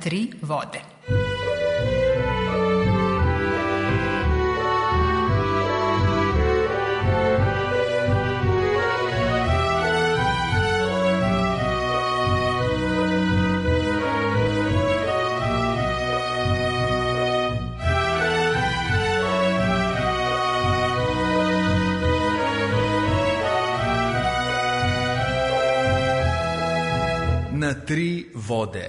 tri vode. Na tri vode.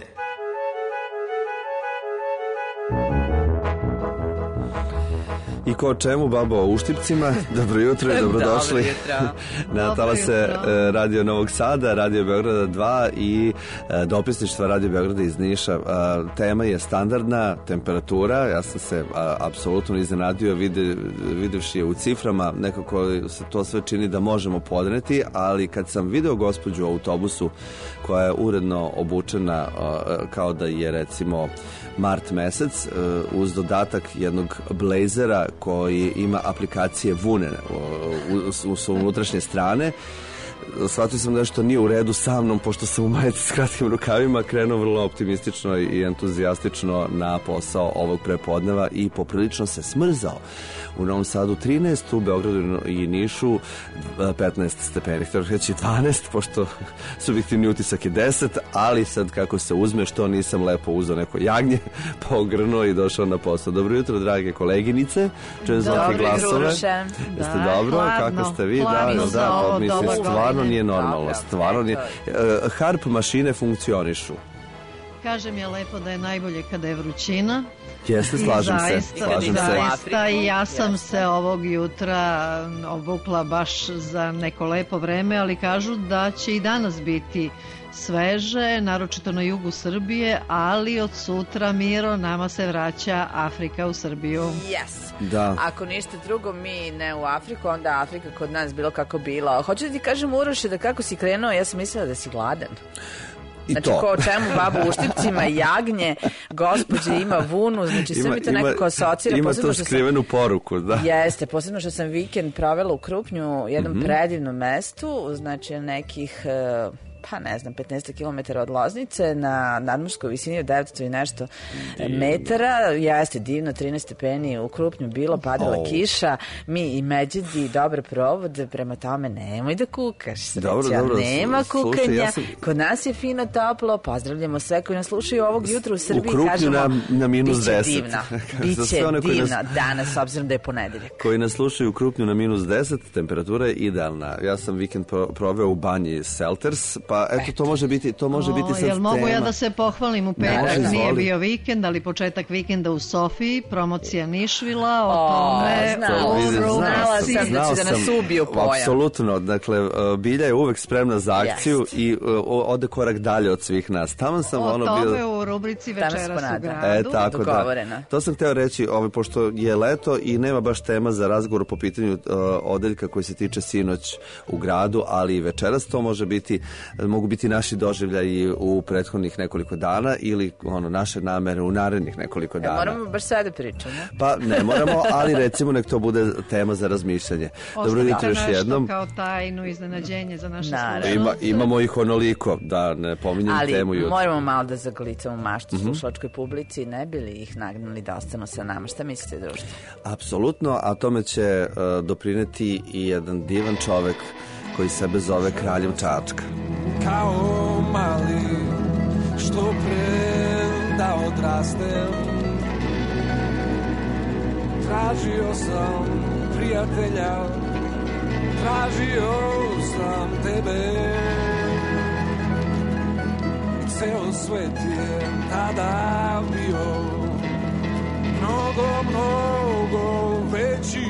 I ko o čemu, babo, o uštipcima. Dobro jutro i dobrodošli na talase Radio Novog Sada, Radio Beograda 2 i dopisništva Radio Beograda iz Niša. Tema je standardna temperatura. Ja sam se apsolutno iznenadio videvši je u ciframa. Nekako se to sve čini da možemo podneti, ali kad sam video gospođu u autobusu koja je uredno obučena kao da je recimo mart mesec, uz dodatak jednog blejzera koji ima aplikacije vune u unutrašnje strane, shvatio sam da što nije u redu sa mnom, pošto sam u majici s kratkim rukavima krenuo vrlo optimistično i entuzijastično na posao ovog prepodneva i poprilično se smrzao. U Novom Sadu 13, u Beogradu i Nišu 15 stepeni. Htio reći 12, pošto subjektivni utisak je 10, ali sad kako se uzme, što nisam lepo uzeo neko jagnje, pa ogrnuo i došao na posao. Dobro jutro, drage koleginice. Čujem zvonke glasove. Jeste dobro? Kako ste vi? Da, mislim, stvarno nije normalno. Stvarno nije. Harp mašine funkcionišu. Kažem je lepo da je najbolje kada je vrućina. Jeste, slažem se. Zaista, i ja sam se ovog jutra obukla baš za neko lepo vreme, ali kažu da će i danas biti sveže, naročito na jugu Srbije, ali od sutra, Miro, nama se vraća Afrika u Srbiju. Yes. Da. Ako ništa drugo, mi ne u Afriku, onda Afrika kod nas bilo kako bila. Hoću da ti kažem, Uroše, da kako si krenuo, ja sam mislila da si gladan. Znači, ko o čemu, babu u štipcima, jagnje, gospođe ima vunu, znači sve mi to nekako asocira. Ima to skrivenu poruku, da. Jeste, posebno što sam vikend provela u Krupnju, jednom predivnom mestu, znači nekih, pa ne znam, 15 km od Loznice, na nadmorskoj visini od 900 i nešto metara. Jeste divno, 13 stepeni u Krupnju bilo, padala kiša, mi i Međedi dobar provod, prema tome nemoj da kukaš. Dobro, nema kukanja, kod nas je fino, toplo, pozdravljamo sve koji nas slušaju ovog jutra u Srbiji. U Krupnju na minus 10. Biće divno danas, s obzirom da je ponedeljak. Koji nas slušaju u Krupnju na minus 10, temperatura je idealna. Ja sam vikend proveo u banji Selters, pa eto, to može biti sad jel mogu tema. Ja da se pohvalim, u petak nije bio vikend, ali početak vikenda u Sofiji, promocija Nišvila, o tome znala sam da će da nas ubiju pojam. Apsolutno, dakle, Bilja je uvek spremna za akciju i ode korak dalje od svih nas. Tamo sam o tome u rubrici Večeras u gradu. Tako da. To sam hteo reći, pošto je leto i nema baš tema za razgovor po pitanju odeljka koji se tiče sinoć u gradu, ali i večeras to mogu biti naši doživljaji u prethodnih nekoliko dana ili naše namere u narednih nekoliko dana. Moramo baš sada pričamo. Pa ne moramo, ali recimo nek to bude tema za razmišljanje. Dobro jutro još jednom. Kao tajnu iznenađenje za naše slušalce. Imamo ih onoliko, da ne pominjem temu jutro. Ali moramo malo da zaglicamo maštu slušačkoj publici, ne bi li ih nagnali da ostanu sa nama. Šta mislite, društvo? Apsolutno, a tome će doprineti i jedan divan čovek koji sebe zove Kraljem Čačka. Kao mali, što pre da odrastem, tražio sam prijatelja, tražio sam tebe. Ceo svet je tada bio mnogo, mnogo veći.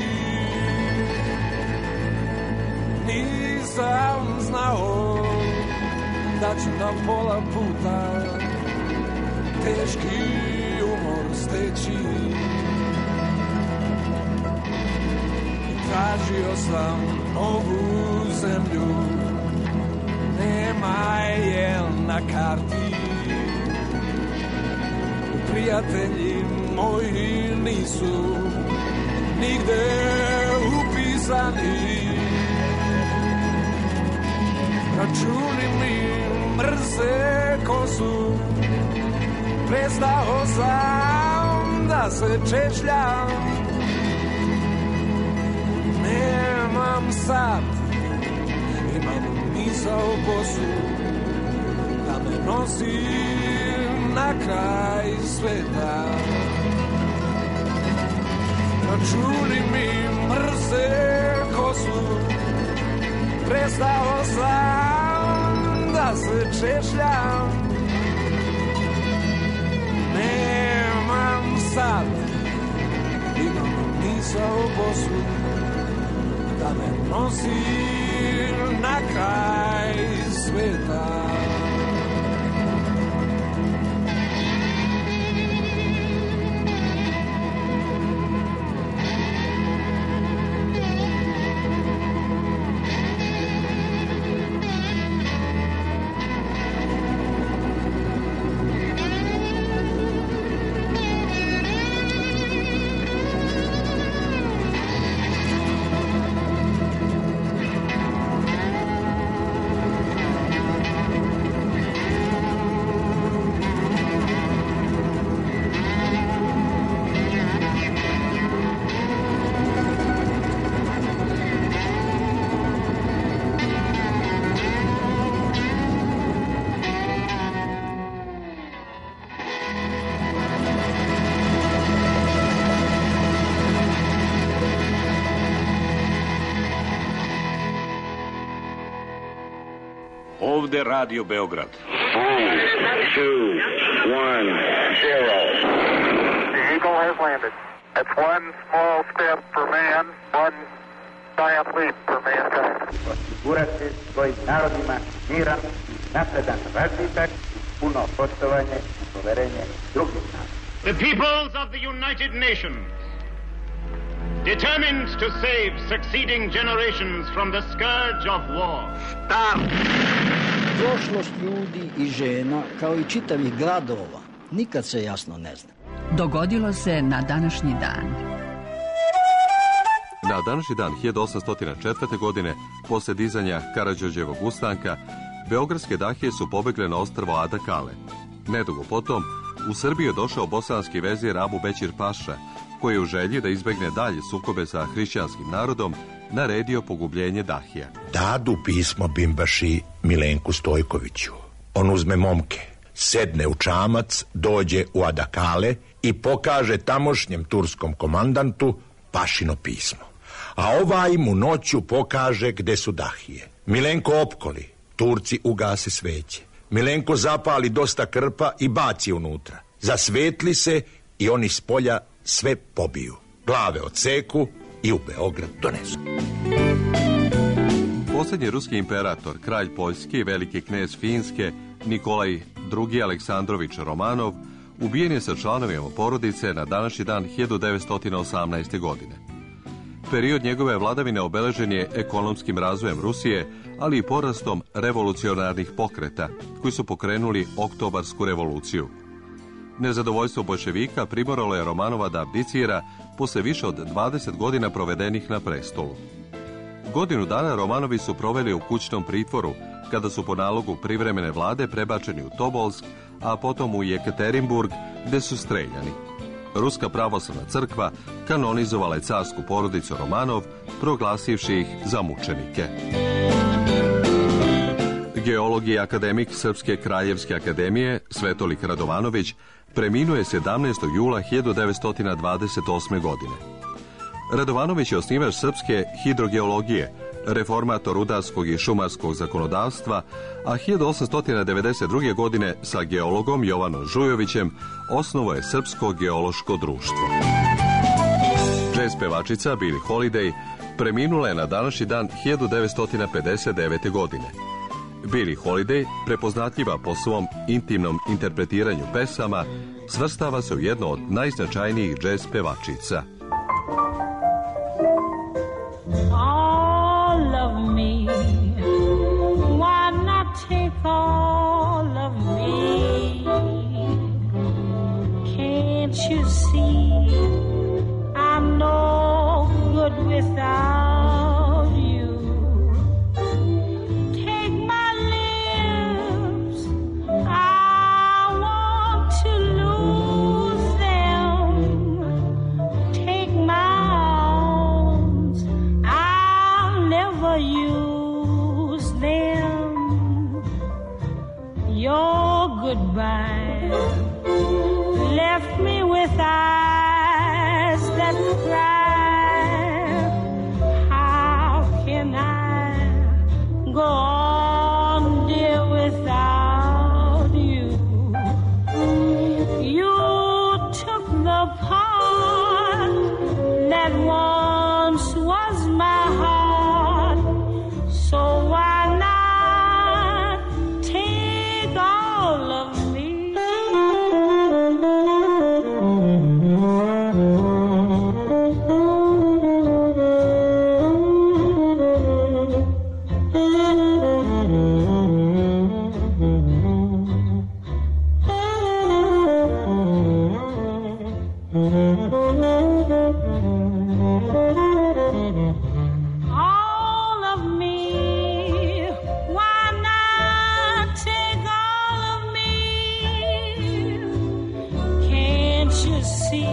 Nisam znao da ću na pola puta teški umor steći. Tražio sam ovu zemlju, nema je na karti. Prijatelji moji nisu nigde upisani. Računi mi mrze kosu, prestao sam da se češljam. Nemam sad, imam misao kosu da me nosi na kraj sveta. Čuli mi mrze kosu, prestao sam da se češljam. Nemam sad, imam misao kosu da me nosi na kraj sveta. Ovde Radio Beograd. 3, 2, 1, 0. The Eagle has landed. That's one small step for man, one giant leap for mankind. Osigurati svojim narodima miran, napredan razvitak, puno poštovanje i poverenje drugih naroda. The peoples of the United Nations, determined to save succeeding generations from the scourge of war. Start! Prošlost ljudi i žena, kao i čitavih gradova, nikad se jasno ne zna. Dogodilo se na današnji dan. Na današnji dan 1804. godine, posle dizanja Karađorđevog ustanka, beogradske dahije su pobegle na ostrvo Ada Kale. Nedugo potom, u Srbiju je došao bosanski vezir Abu Bećir Paša, koji je u želji da izbegne dalje sukobe sa hrišćanskim narodom, naredio pogubljenje dahija. Dadu pismo bimbaši Milenku Stojkoviću. On uzme momke, sedne u čamac, dođe u Adakale i pokaže tamošnjem turskom komandantu Pašino pismo. A ovaj mu noću pokaže gde su dahije. Milenko opkoli, Turci ugase sveće. Milenko zapali dosta krpa i baci unutra. Zasvetli se i oni s polja sve pobiju. Glave odseku i u Beograd donesu. Posljednji ruski imperator, kralj Poljske i veliki knez Finske, Nikolaj II. Aleksandrović Romanov, ubijen je sa članovima porodice na današnji dan 1918. godine. Period njegove vladavine obeležen je ekonomskim razvojem Rusije, ali i porastom revolucionarnih pokreta, koji su pokrenuli Oktobarsku revoluciju. Nezadovoljstvo bolševika primoralo je Romanova da abdicira posle više od 20 godina provedenih na prestolu. Godinu dana Romanovi su proveli u kućnom pritvoru, kada su po nalogu privremene vlade prebačeni u Tobolsk, a potom u Jekaterinburg, gde su streljani. Ruska pravoslavna crkva kanonizovala je carsku porodicu Romanov, proglasivši ih za mučenike. Geolog i akademik Srpske kraljevske akademije Svetolik Radovanović preminuo je 17. jula 1928. godine. Radovanović je osnivač srpske hidrogeologije, reformator rudarskog i šumarskog zakonodavstva, a 1892. godine sa geologom Jovanom Žujovićem osnovao je Srpsko geološko društvo. Jazz pevačica Billie Holiday preminula je na današnji dan 1959. godine. Billie Holiday, prepoznatljiva po svom intimnom interpretiranju pesama, svrstava se u jednu od najznačajnijih džez pevačica. All of me, why not take all of me? Can't you see I'm no good without you? Take my lips, I want to lose go on, dear, without you. You took the part that once was my heart, so why not take all of me? All of me, why not take all of me? Can't you see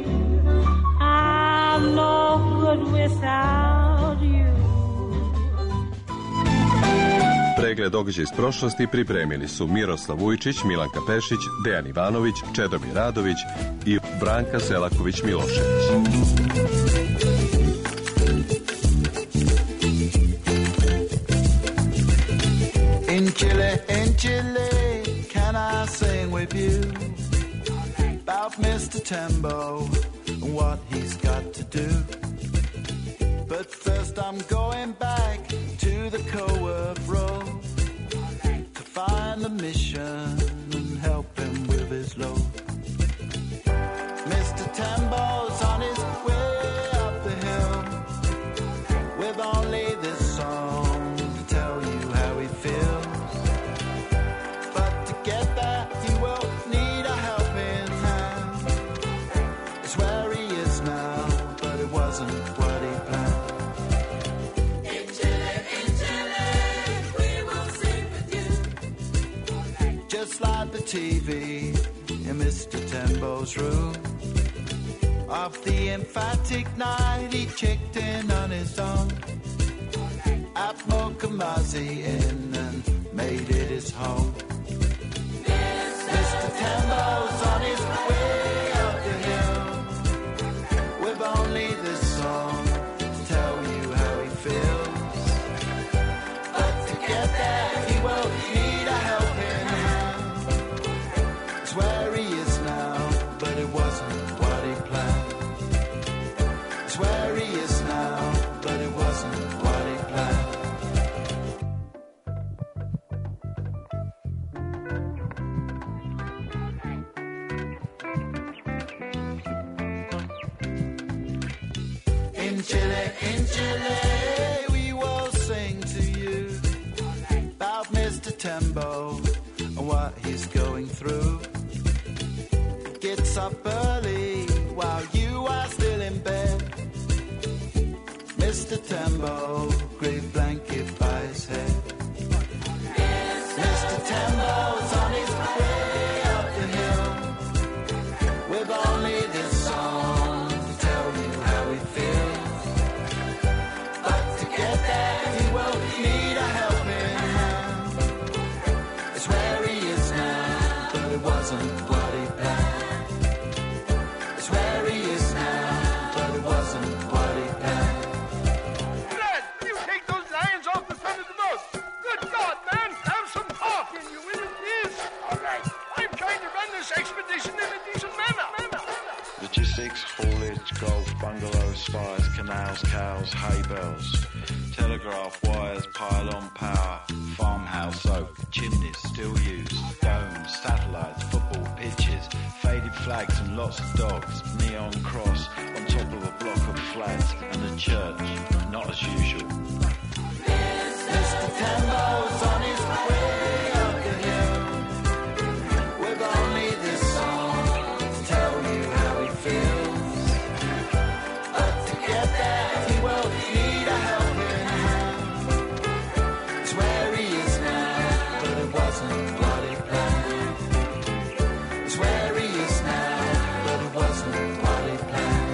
I'm no good without you? Pregled događaja iz prošlosti pripremili su Miroslav Vujčić, Milanka Pešić, Dejan Ivanović, Čedomir Radović i Branka Selaković-Milošević. In Chile, can I sing with you about Mr. Tembo and what he's got to do? But first I'm going back to the Coworth Road to find the mission and help him with his load. Mr. Tembo's on his way up the hill with only this song to tell you how he feels. But to get there, he will need a helping hand. It's where he is now, but it wasn't what he planned. In Chile, we will sing with you. Just like the TV in Mr. Tembo's room. Of the emphatic night, he checked in on his own at Mokomazi Inn and made it his home. Mr. Tembo's on his way up the hill with only this song to tell you how he feels. But to get there, he will need a helping hand. It's where he is now, but it wasn't what he planned. It's where he is now, but it wasn't what he planned. In Chile, we will sing to you about Mr. Tembo and what he's going through. He gets up early while you are still in bed. Mr. Tembo, great blanket by his head. Mr. Tembo's on his way up the hill with only this song to tell you how he feels. But to get there, he will need a helping hand. It's where he is now, but it wasn't what he planned. It's where he is now, but it wasn't what he planned. Fred, you take those lions off the front of the boat. Good God, man, have some heart in you, will you please? All right. I'm trying to run this expedition in a decent manner. Logistics, haulage, golf, bungalows, spires, canals, cows, hay bales, telegraph wires, pylon power, farmhouse oak, chimneys still used, domes, satellites, football pitches, faded flags and lots of dogs, neon cross on top of a block of flats, and a church, not as usual. Mr. Tembo's on his way up the hill with only this song to tell you how he feels. But to get there, he will need a helping hand. It's where he is now, but it wasn't what he planned. It's where he is now, but it wasn't what he planned.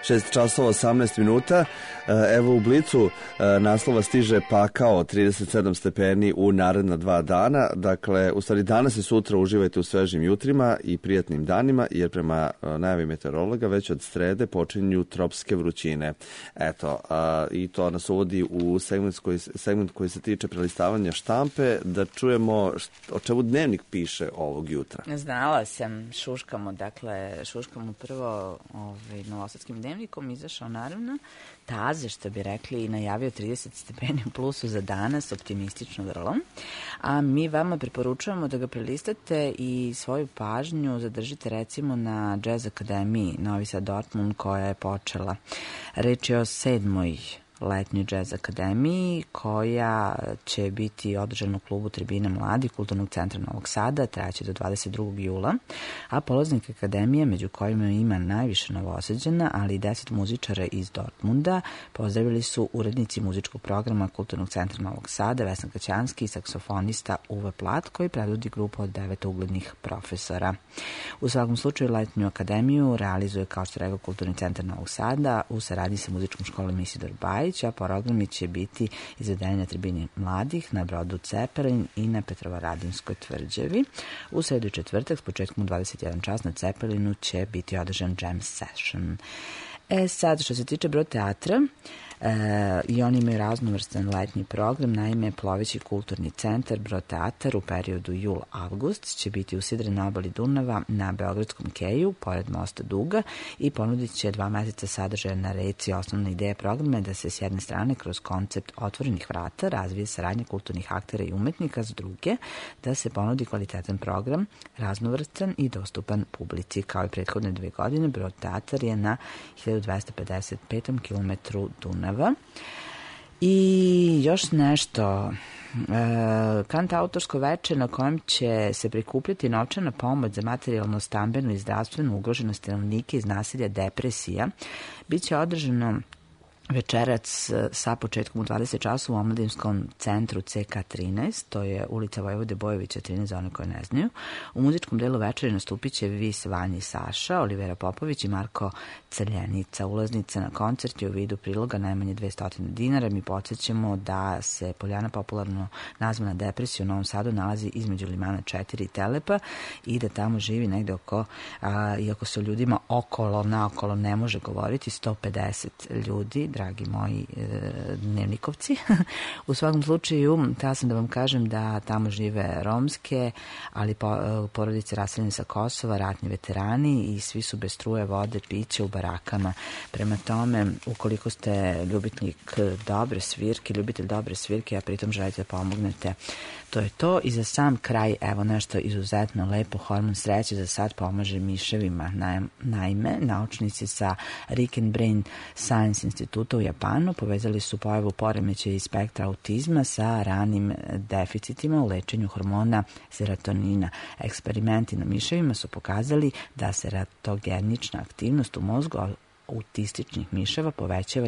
6 časova 18 minuta. Evo u Blicu naslova stiže pakao 37 stepeni u naredna 2 dana. Dakle, u stvari danas i sutra uživajte u svežim jutrima i prijatnim danima, jer prema najavi meteorologa već od srede počinju tropske vrućine. Eto, i to nas uvodi u segment koji se tiče prelistavanja štampe, da čujemo o čemu Dnevnik piše ovog jutra. Znala sam, šuškamo prvo Novosadskim Dnevnikom, izašao naravno Taze, što bi rekli, i najavio 30 stepeni u plusu za danas, optimistično vrlo. A mi vama preporučujemo da ga prelistate i svoju pažnju zadržite recimo na Jazz Akademiji Novi Sad Dortmund, koja je počela. Reč je o 7. letnjoj Jazz Akademiji, koja će biti održana u klubu Tribine mladi Kulturnog centra Novog Sada, trajaće do 22. jula, a polaznik Akademije, među kojima ima najviše Novosađana, ali i 10 muzičara iz Dortmunda, pozdravili su urednici muzičkog programa Kulturnog centra Novog Sada, Vesna Kaćanski i saksofonista Uwe Plat, koji predvodi grupu od 9 uglednih profesora. U svakom slučaju, letnju akademiju realizuje, kao što rekao, Kulturni centar Novog Sada u saradnji sa muzičkom školom Isidor Bajić, a programi će biti izvedeni na Tribini mladih, na brodu Cepelin i na Petrovaradinskoj tvrđavi. U sredu i četvrtak s početkom u 21 čas na Cepelinu će biti održan jam session. Sad, što se tiče Brod teatra, i oni imaju raznovrstan letnji program. Naime, ploveći kulturni centar Brod teatar u periodu jul-avgust će biti usidren na obali Dunava na Beogradskom keju, pored mosta Duga, i ponudit će 2 meseca sadržaja na reci. Osnovna ideja programa je da se s jedne strane kroz koncept otvorenih vrata razvije saradnja kulturnih aktera i umetnika, s druge da se ponudi kvalitetan program, raznovrstan i dostupan publici. Kao i prethodne 2 godine, Brod teatar je na 1255. kilometru Dunava. I još nešto, Kant autorsko veče na kojem će se prikupljati novčana pomoć za materijalno, stambeno i zdravstveno ugrožene stanovnike iz naselja Depresija biće održano večerac sa početkom u 20 časova u omladinskom centru CK13, to je ulica Vojvode Bojovića 13 za one koje ne znaju. U muzičkom delu večeri nastupit će Vis, Vanja i Saša, Olivera Popović i Marko Crljenica. Ulaznica na koncert je u vidu priloga najmanje 200 dinara. Mi podsjećamo da se poljana popularno nazvana Depresija u Novom Sadu nalazi između Limana 4 i Telepa i da tamo živi negde oko, iako se o ljudima naokolo ne može govoriti, 150 ljudi, dragi moji dnevnikovci. U svakom slučaju, htela sam da vam kažem da tamo žive romske, ali porodice raseljene sa Kosova, ratni veterani, i svi su bez struje, vode, pića u barakama. Prema tome, ukoliko ste ljubitelj dobre svirke, a pritom želite da pomognete, to je to. I za sam kraj, evo nešto izuzetno lepo, hormon sreće za sad pomaže miševima. Naime, naučnici sa Rick and Brain Science instituta u Japanu povezali su pojavu poremećaja iz spektra autizma sa ranim deficitima u lečenju hormona serotonina. Eksperimenti na miševima su pokazali da seratogenična aktivnost u mozgu autističnih miševa povećava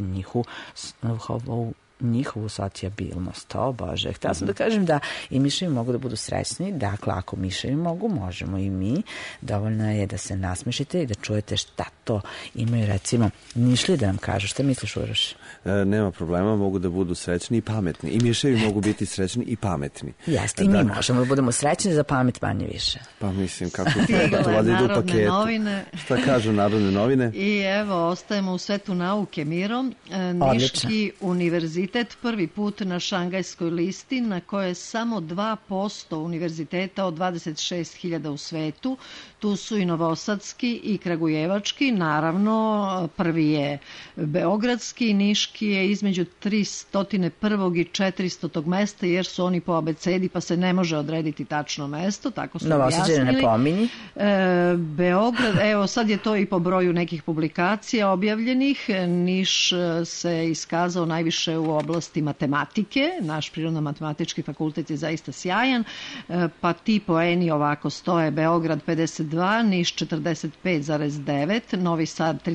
njihovu socijabilnost. O Bože, htela sam da kažem da i miševi mogu da budu srećni. Dakle, ako miševi mogu, možemo i mi. Dovoljno je da se nasmešite i da čujete šta to imaju, recimo, Nišli da nam kažu. Šta misliš, Uroš? Nema problema, mogu da budu srećni i pametni. I miševi mogu biti srećni i pametni. Jeste, i mi možemo da budemo srećni, za pamet manje više. Pa mislim, kako to valjda ide u paketu. Novine. Šta kažu Narodne novine? I evo, ostajemo u svetu nauke mirom. Niški univerzitet prvi put na šangajskoj listi, na kojoj je samo 2% univerziteta od 26.000 u svetu. Tu su i novosadski i kragujevački. Naravno, prvi je beogradski, niški je između 301. i 400. mesta, jer su oni po abecedi, pa se ne može odrediti tačno mesto, tako su objasnili. Novosađane ne pominji. Beograd, evo sad je to i po broju nekih publikacija objavljenih. Niš se iskazao najviše u oblasti matematike. Naš prirodno-matematički fakultet je zaista sjajan, pa ti poeni ovako stoje: Beograd 52, Niš 45,9, Novi Sad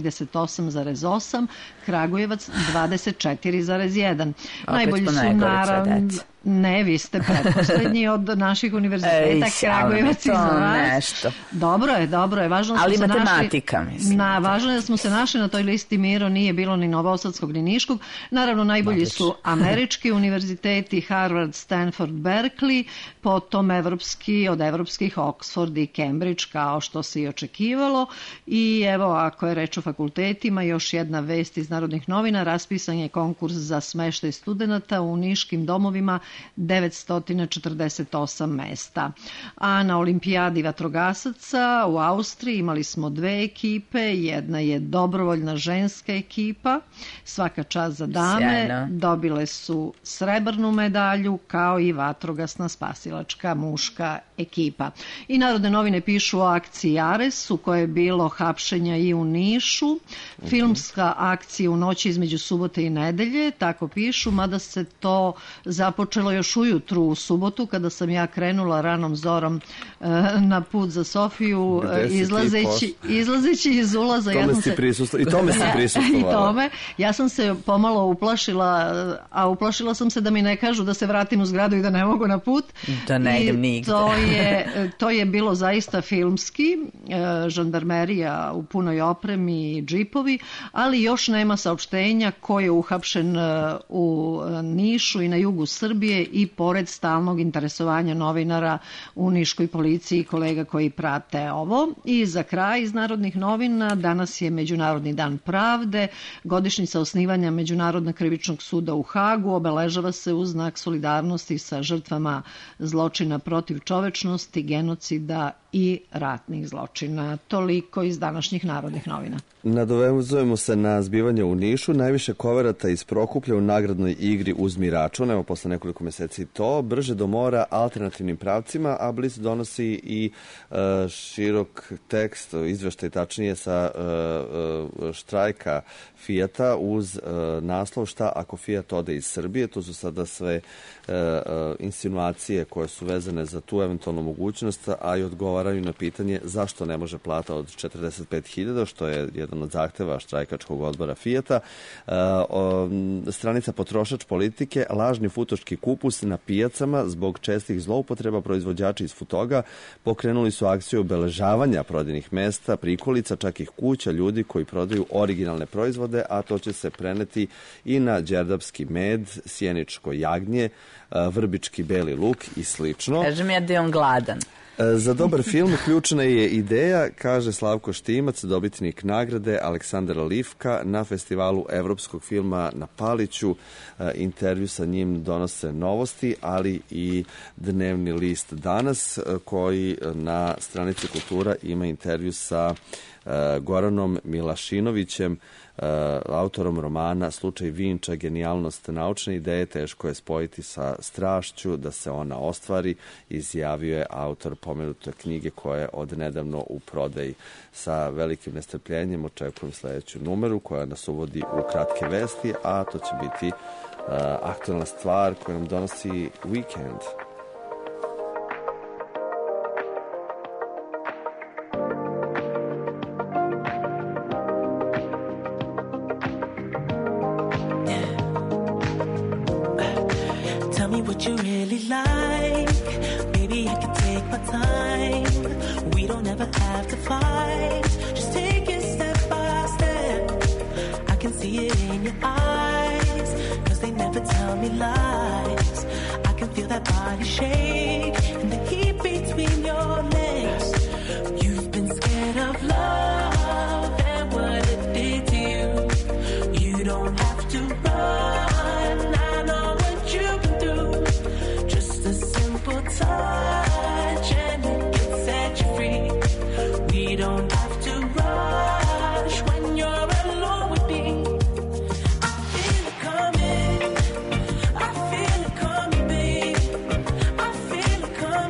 38,8, Kragujevac 24,1. Ne, vi ste pretposlednji od naših univerziteta, Kragujevac iza vas. Nešto. Dobro je. Važno ali smo se matematika, našli, mislim. Važno je da smo se našli na toj listi Miro, nije bilo ni Novosadskog ni Niškog. Naravno, najbolji su američki univerziteti, Harvard, Stanford, Berkeley, potom od evropskih Oxford i Cambridge, kao što se i očekivalo. I evo, ako je reč o fakultetima, još jedna vest iz Narodnih novina, raspisan je konkurs za smeštaj studenata u niškim domovima, 948 mesta. A na olimpijadi vatrogasaca u Austriji imali smo 2 ekipe, jedna je dobrovoljna ženska ekipa, svaka čast za dame, sjajno. Dobile su srebrnu medalju, kao i vatrogasna spasilačka muška ekipa. I Narodne novine pišu o akciji Ares, u kojoj je bilo hapšenja i u Nišu, filmska akcija u noći između subote i nedelje, tako pišu, mada se to započelo još ujutru u subotu, kada sam ja krenula ranom zorom na put za Sofiju, izlazeći iz ulaza. I tome si prisustvovala. Ja sam se pomalo uplašila, a uplašila sam se da mi ne kažu da se vratim u zgradu i da ne mogu na put. Da ne idem nigde. To je bilo zaista filmski, žandarmerija u punoj opremi i džipovi, ali još nema saopštenja ko je uhapšen u Nišu i na jugu Srbije, i pored stalnog interesovanja novinara u niškoj policiji i kolega koji prate ovo. I za kraj iz Narodnih novina, danas je Međunarodni dan pravde, godišnjica osnivanja Međunarodnog krivičnog suda u Hagu, obeležava se uz znak solidarnosti sa žrtvama zločina protiv čovečnosti, genocida i ratnih zločina. Toliko iz današnjih Narodnih novina. Nadovezujemo se na zbivanje u Nišu. Najviše koverata iz Prokuplja u nagradnoj igri Uzmi račun. Evo, posle nekoliko meseci to. Brže do mora alternativnim pravcima, a Blic donosi i širok tekst, izveštaj tačnije sa štrajka Fijata uz naslov Šta ako Fijat ode iz Srbije. To su sada sve insinuacije koje su vezane za tu eventualnu mogućnost, a i odgovaraju na pitanje zašto ne može plata od 45.000, što je jedan od zahteva štrajkačkog odbora Fijata. Stranica Potrošač politike, lažni futoški kupus na pijacama zbog čestih zloupotreba. Proizvođači iz Futoga pokrenuli su akciju obeležavanja prodajnih mesta, prikolica, čak i kuća ljudi koji prodaju originalne proizvode, a to će se preneti i na đerdapski med, sjeničko jagnje, vrbički beli luk i slično. Kažem ja da je on gladan. Za dobar film ključna je ideja, kaže Slavko Štimac, dobitnik nagrade Aleksandra Livka na festivalu evropskog filma na Paliću. Intervju sa njim donose Novosti, ali i dnevni list Danas, koji na stranici Kultura ima intervju sa Goranom Milašinovićem, autorom romana Slučaj Vinča, genijalnost naučne ideje, teško je spojiti sa strašću da se ona ostvari, izjavio je autor pomenute knjige koja je odnedavno u prodaji. Sa velikim nestrpljenjem očekujem sledeću numeru koja nas uvodi u kratke vesti, a to će biti aktualna stvar koja nam donosi Weekend. Come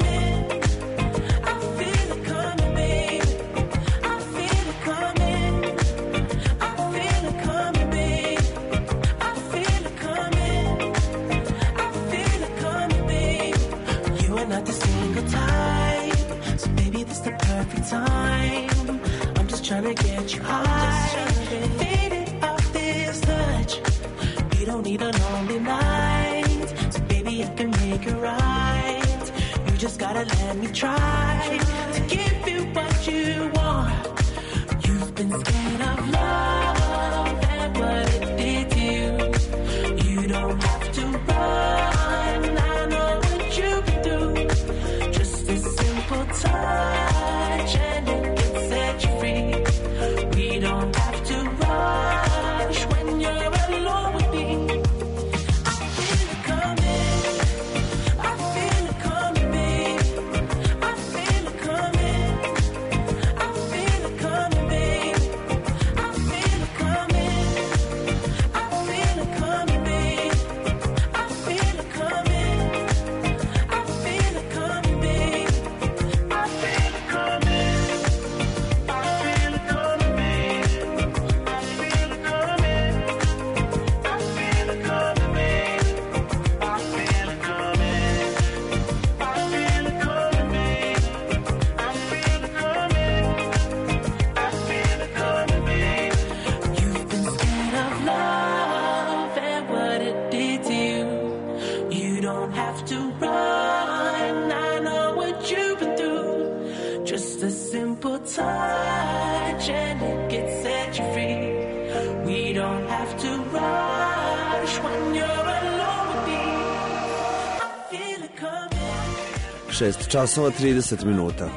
just gotta let me try to give you what you want. You've been scared of love and what it did to you. You don't have to run, I know what you can do. Just a simple touch and it can set you free. We don't have to rush when you're alone with me. I feel it coming, I feel it coming, babe. I feel it coming, I feel it coming, babe. I feel it coming, I feel it coming, babe. I feel it coming, I feel it coming, babe. I feel it coming, I feel it coming, babe. I feel it coming, I feel it coming, babe. I feel it coming, I feel it coming, babe. I feel it coming, I feel it coming, babe. You've been scared of love and what it did to you. You don't have to run, I know what you've been through. Just a simple touch and it gets set you free. We don't have to rush when you're alone with me. I feel it coming. 6 časova 30 minuta.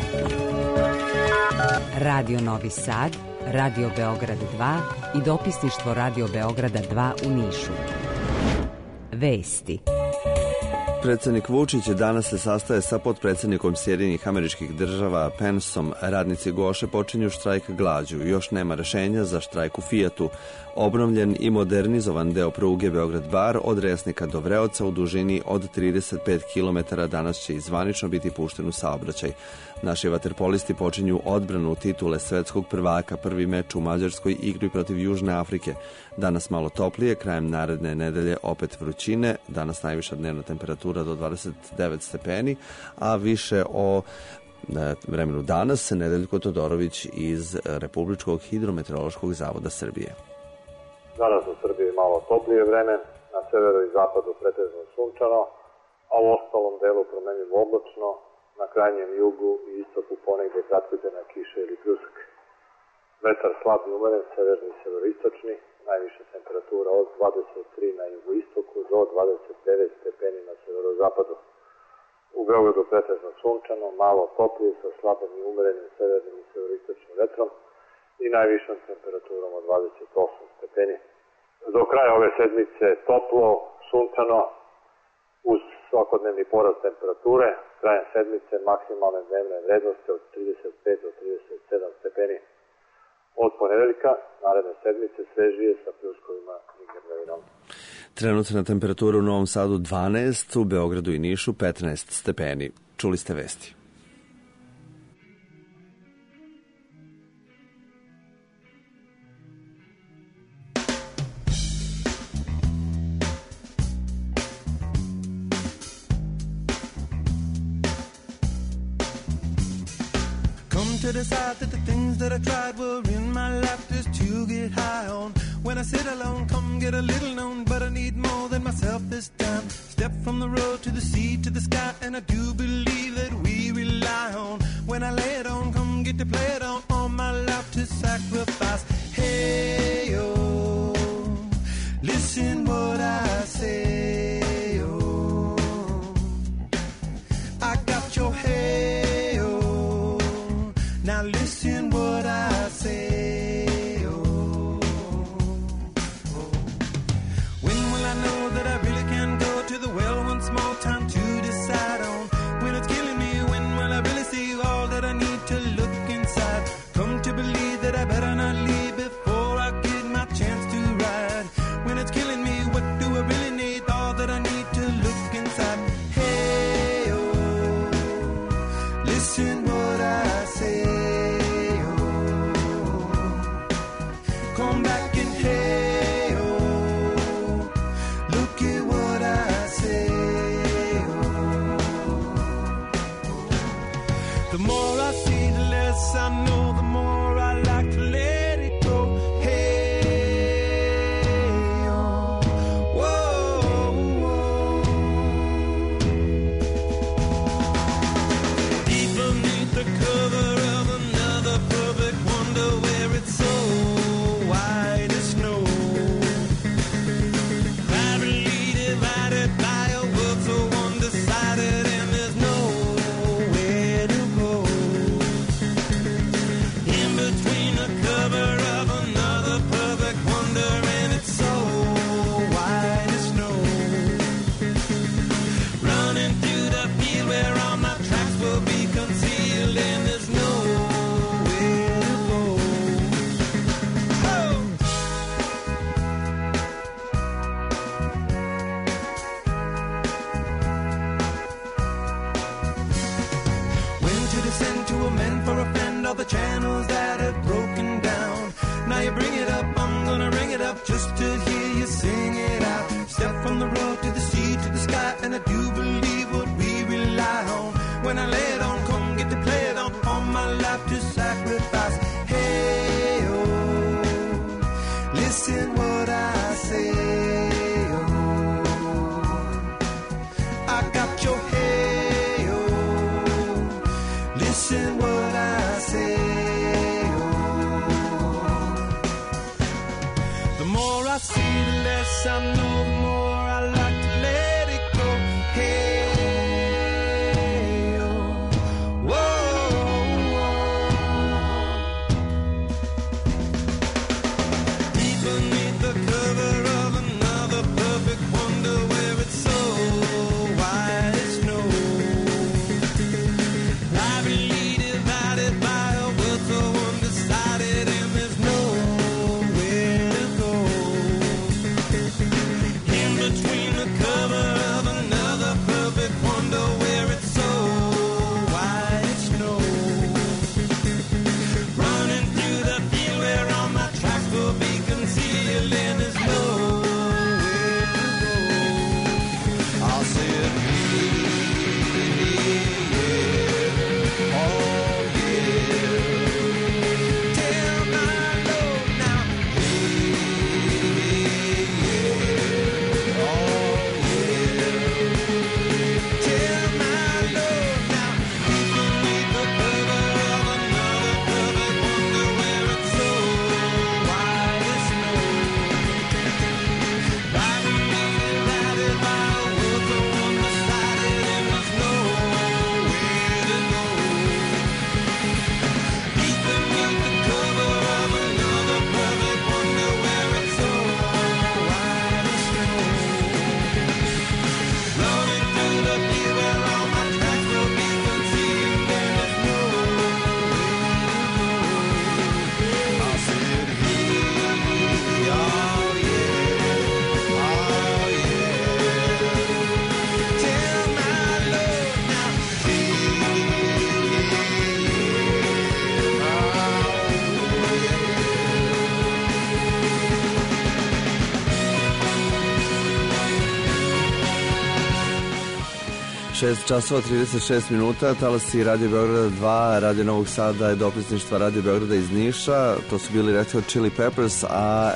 Radio Novi Sad, Radio Beograd 2 i dopisništvo Radio Beograda 2 u Nišu. Vesti. Predsjednik Vučić danas se sastaje sa potpredsjednikom Sjedinjenih Američkih Država Penceom. Radnici Goše počinju štrajk glađu. Još nema rešenja za štrajk u Fijatu. Obnovljen i modernizovan deo pruge Beograd-Bar od Resnika do Vreoca u dužini od 35 km danas će zvanično biti pušten u saobraćaj. Naši vaterpolisti počinju odbranu titule svetskog prvaka. Prvi meč u Mađarskoj igri protiv Južne Afrike. Danas malo toplije, krajem naredne nedelje opet vrućine. Danas najviša dnevna temperatura do 29 stepeni, a više o vremenu danas Nedeljko Todorović iz Republičkog hidrometeorološkog zavoda Srbije. Danas u Srbiji malo toplije vreme, na severu i zapadu pretežno sunčano, a u ostalom delu promenljivo oblačno, na krajnjem jugu i istoku ponegde kratkotrajna kiša ili pljusak. Vetar slab i umeren, severni i severoistočni, najviša temperatura od 23 na jugoistoku do 29 stepeni na severozapadu. U Beogradu pretežno sunčano, malo toplije sa slabim i umerenim severnim i severoistočnim vetrom i najvišom temperaturom od 28 stepeni. Do kraja ove sedmice toplo, sunčano, uz svakodnevni porast temperature, krajem sedmice maksimalne dnevne vrednosti od 35 do 37 stepeni. Od ponedeljka, naredne sedmice, svežije sa pljuskovima i grmljavinom. Trenutna temperatura u Novom Sadu 12, u Beogradu i Nišu 15 stepeni. Čuli ste vesti. To decide that the things that I tried were in my life just to get high on. When I sit alone, come get a little known, but I need more than myself this time. Step from the road to the sea to the sky, and I do believe that we rely on. When I lay it on, come get to play it on, all my life to sacrifice. Hey, oh, listen what I say, oh, I got your hey. Now listen what I say, oh, oh. When will I know that I really can go to the well once more? Time to decide on when it's killing me. When will I really see all that I need to look inside? Come to believe that I better not leave before I get my chance to ride. When it's killing me, what do I really need? All that I need to look inside. Hey, oh, listen what I say. Come back and hey, oh, look at what I say, oh. The more I see, the less I know, the more I like to let it go. Hey, oh, whoa, whoa. enough just to hear you sing it out. Step from the road to the sea to the sky, and I do believe what we rely on. When I lay it on, come get to play it on. All my life to sacrifice. Hey, oh, listen what I say. Oh, I got your hey, oh, listen what I say. Oh, the more I see, the less I know, the more I like to let it go. Hey. Časova 36 minuta, talasi Radio Beograda 2, Radio Novog Sada i dopisništva Radio Beograda iz Niša. To su bili Red Hot Chili Peppers, a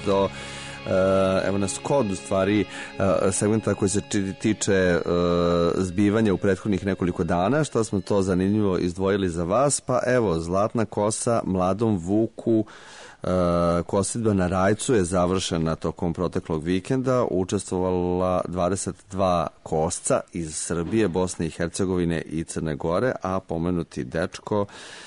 evo nas kod u stvari segmenta koji se tiče zbivanja u prethodnih nekoliko dana. Šta smo to zanimljivo izdvojili za vas? Pa evo, Zlatna kosa mladom Vuku, kosidba na Rajcu je završena tokom proteklog vikenda. Učestvovala 22 kosca iz Srbije, Bosne i Hercegovine i Crne Gore, a pomenuti dečko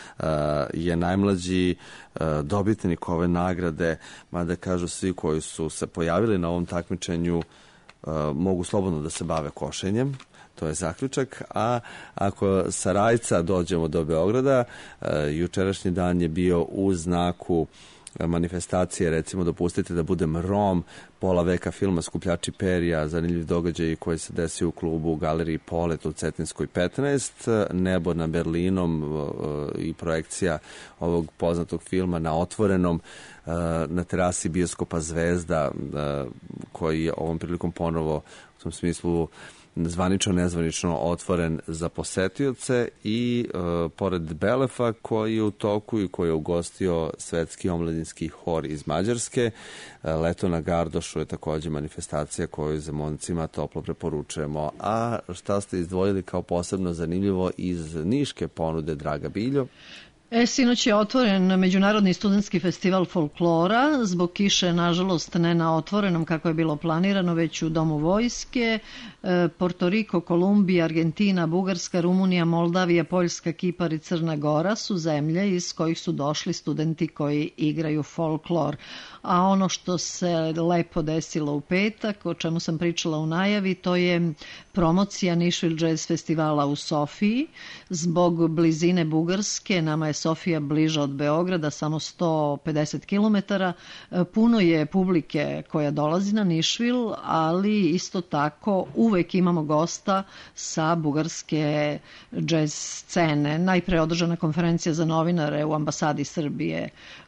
je najmlađi dobitnik ove nagrade, mada kažu svi koji su se pojavili na ovom takmičenju mogu slobodno da se bave košenjem. To je zaključak, a ako sa Rajca dođemo do Beograda, jučerašnji dan je bio u znaku manifestacije, recimo dopustite da budem Rom, pola veka filma Skupljači perja, zanimljiv događaj koji se desio u klubu Galeriji Polet u Cetinskoj 15, nebo na Berlinom i projekcija ovog poznatog filma na otvorenom na terasi bioskopa Zvezda, koji je ovom prilikom ponovo u tom smislu zvanično, nezvanično otvoren za posetioce i pored Belefa koji je u toku i koji je ugostio svetski omladinski hor iz Mađarske, Leto na Gardošu je također manifestacija koju zemoncima toplo preporučujemo. A šta ste izdvojili kao posebno zanimljivo iz niške ponude, draga Biljo? Sinoć je otvoren Međunarodni studentski festival folklora, zbog kiše, nažalost, ne na otvorenom kako je bilo planirano, već u Domu vojske. Porto Riko, Kolumbija, Argentina, Bugarska, Rumunija, Moldavija, Poljska, Kipar i Crna Gora su zemlje iz kojih su došli studenti koji igraju folklor. A ono što se lepo desilo u petak, o čemu sam pričala u najavi, to je promocija Nashville Jazz festivala u Sofiji. Zbog blizine Bugarske, nama je Sofija bliža od Beograda, samo 150 km. Puno je publike koja dolazi na Nashville, ali isto tako uvek imamo gosta sa bugarske jazz scene. Najpre održana konferencija za novinare u ambasadi Srbije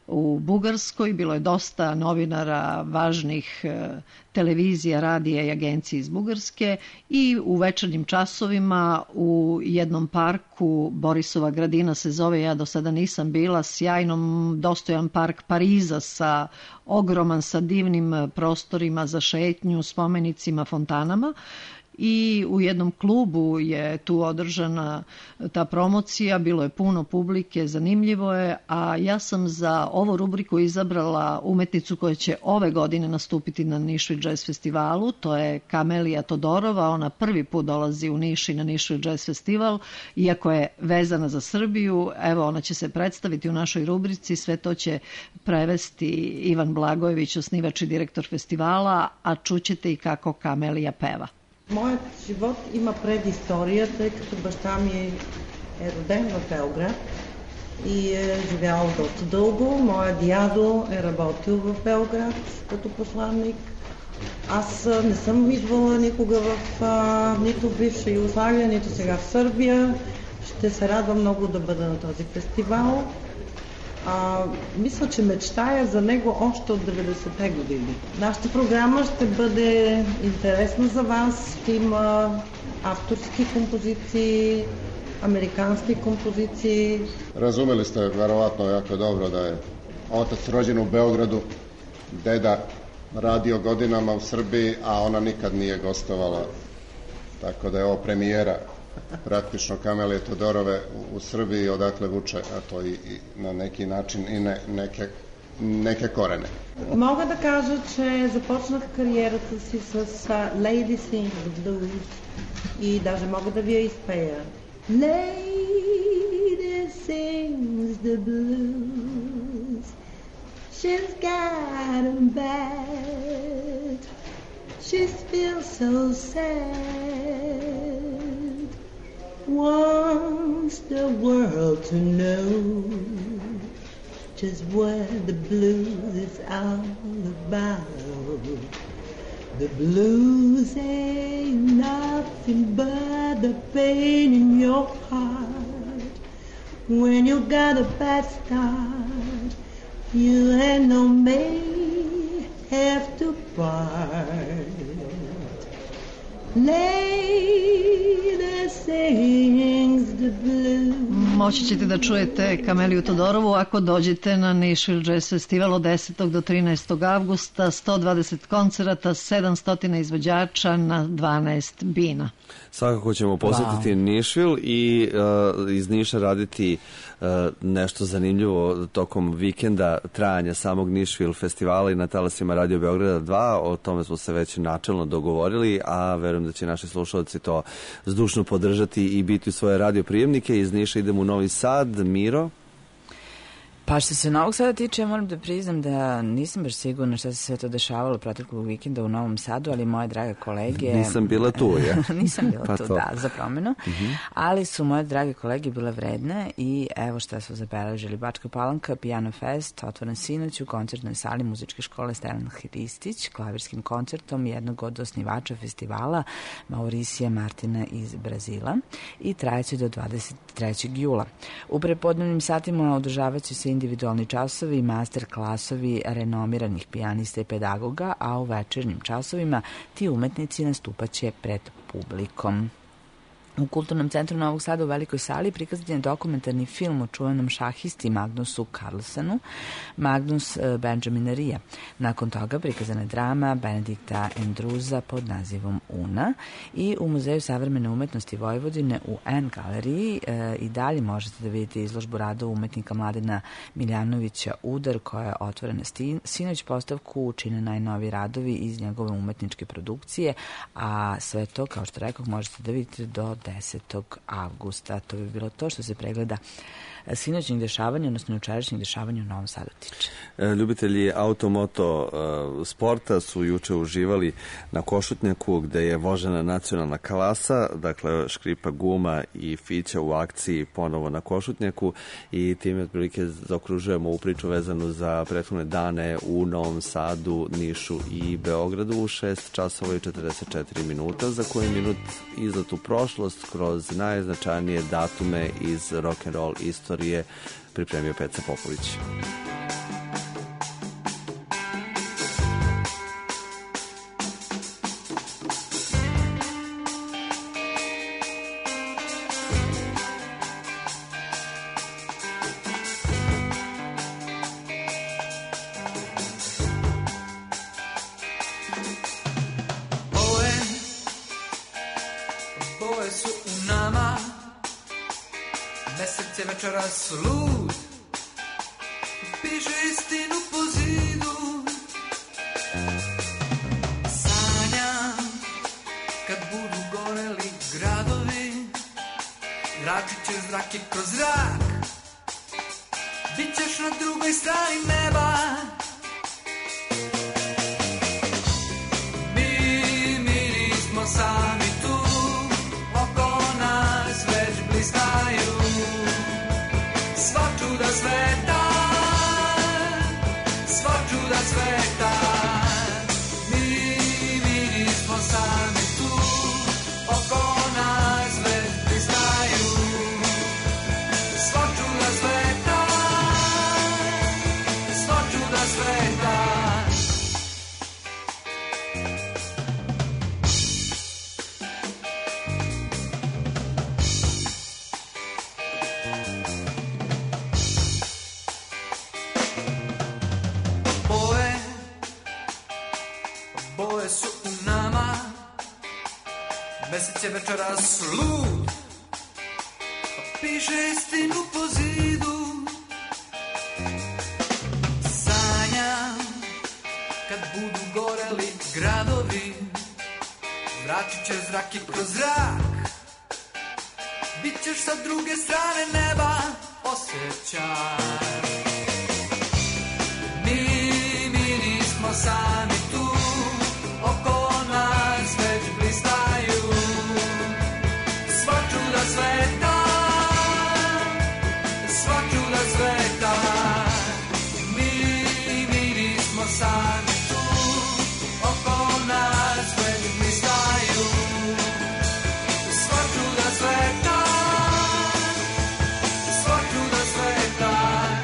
u Bugarskoj. Bilo je dosta novinara važnih televizija, radija i agencije iz Bugarske i u večernjim časovima u jednom parku, Borisova Gradina se zove, ja do sada nisam bila, sjajnom, dostojan park Pariza ogroman, sa divnim prostorima za šetnju, spomenicima, fontanama. I u jednom klubu je tu održana ta promocija, bilo je puno publike, zanimljivo je, a ja sam za ovu rubriku izabrala umetnicu koja će ove godine nastupiti na Nashville Jazz Festivalu, to je Kamelija Todorova, ona prvi put dolazi u Niš i na Nashville Jazz Festival, iako je vezana za Srbiju, evo ona će se predstaviti u našoj rubrici, sve to će prevesti Ivan Blagojević, osnivač i direktor festivala, a čućete i kako Kamelija peva. Моят живот има предистория, тъй като баща ми е роден в Белград и е живял доста дълго. Моят дядо е работил в Белград като посланник. Аз не съм идвала никога нито в бивша Югославия, нито сега в Сърбия. Ще се радвам много да бъда на този фестивал. Мисля, че мечтая за него още от 90-те години. Нашата програма ще бъде интересна за вас. Ще има авторски композиции, amerikanske kompozicije. Razumeli ste verovatno jako dobro da je otac rođen u Beogradu, deda radio godinama u Srbiji, a ona nikad nije gostovala. Tako da je ovo premijera praktično Kamelije Todorove u Srbiji, odakle vuče, a to i na neki način i neke korene. Мога да кажа, че започнах кариерата си с Lady Sings the Blues и даже мога да ви я изпея. Lady sings the blues, she's got 'em bad, she feels so sad, wants the world to know just what the blues is all about. The blues ain't nothing but the pain in your heart. When you got a bad start, you and no may have to part. Lady sings the blues. Moći ćete da čujete Kameliju Todorovu ako dođete na Nashville Jazz Festival od 10. do 13. avgusta, 120 koncerata, 700 izvođača na 12 bina. Svakako ćemo posjetiti Nashville i iz Niša raditi nešto zanimljivo tokom vikenda trajanja samog Nashville festivala i na talasima Radio Beograda 2. O tome smo se već načelno dogovorili, a verujem da će naši slušalci to zdušno podržati i biti u svoje radio prijemnike. Iz Niša idemo u Novi Sad. Miro? Pa što se Novog Sada tiče, ja moram da priznam da nisam baš sigurna šta se sve to dešavalo proteklog vikenda u Novom Sadu, ali moje drage kolege... Nisam bila tu, ja? Nisam bila tu, da, za promenu. Ali su moje drage kolege bile vredne i evo šta su zabeležili. Bačka Palanka, Piano Fest, otvoren sinoć u koncertnoj sali muzičke škole Stevan Hristić, klavirskim koncertom jednog od osnivača festivala, Mauricija Martina iz Brazila, i trajeće do 23. jula. U prepodnevnim satima održavat će se individualni časovi i master klasovi renomiranih pijanista i pedagoga, a u večernjim časovima ti umetnici nastupaće pred publikom. U Kulturnom centru Novog Sada u Velikoj sali prikazan je dokumentarni film o čuvenom šahisti Magnusu Carlsenu, Magnus Benjamin Ria. Nakon toga prikazana je drama Benedikta Endruza pod nazivom Una i u Muzeju savremene umetnosti Vojvodine u N galeriji i dalje možete da vidite izložbu rada umetnika Mladena Miljanovića Udar, koja je otvorena sinoć. Postavku čine najnoviji radovi iz njegove umetničke produkcije, a sve to, kao što rekao, možete da vidite do 10. avgusta. To bi bilo to što se pregleda sinoćnih dešavanja, odnosno jučerašnjih dešavanja u Novom Sadu tiče. Ljubitelji automoto sporta su juče uživali na Košutnjaku, gde je vožena nacionalna klasa, dakle škripa guma i fića u akciji ponovo na Košutnjaku, i time otprilike zaokružujemo u priču vezanu za prethodne dane u Novom Sadu, Nišu i Beogradu u 6 časova i 44 minuta, za koji minut izlet u prošlost kroz najznačajnije datume iz rock'n'roll istorije pripremio Peca Popović. boje su u nama, mesec je večeras lud, piše istinu po zidu. Sanjam kad budu goreli gradovi, zračit će zrake kroz zrak, bit ćeš na drugoj strani neba. Mi nismo sami tu, oko nas već bliskaju sva čuda sveta, sva čuda sveta. Mi nismo sami tu, oko nas već bliskaju sva čuda sveta, sva čuda sveta. Boje su u nama, mesec je večeras lud, piše istinu po zidu. Sanjam kad budu goreli gradovi, zračit će zrake kroz zrak, bit ćeš sa druge strane neba. Osjećaj, mi nismo sami tu, oko nas već blistaju sva čuda sveta, sva čuda sveta. Mi nismo sami tu, oko nas već blistaju sva čuda sveta, sva čuda sveta.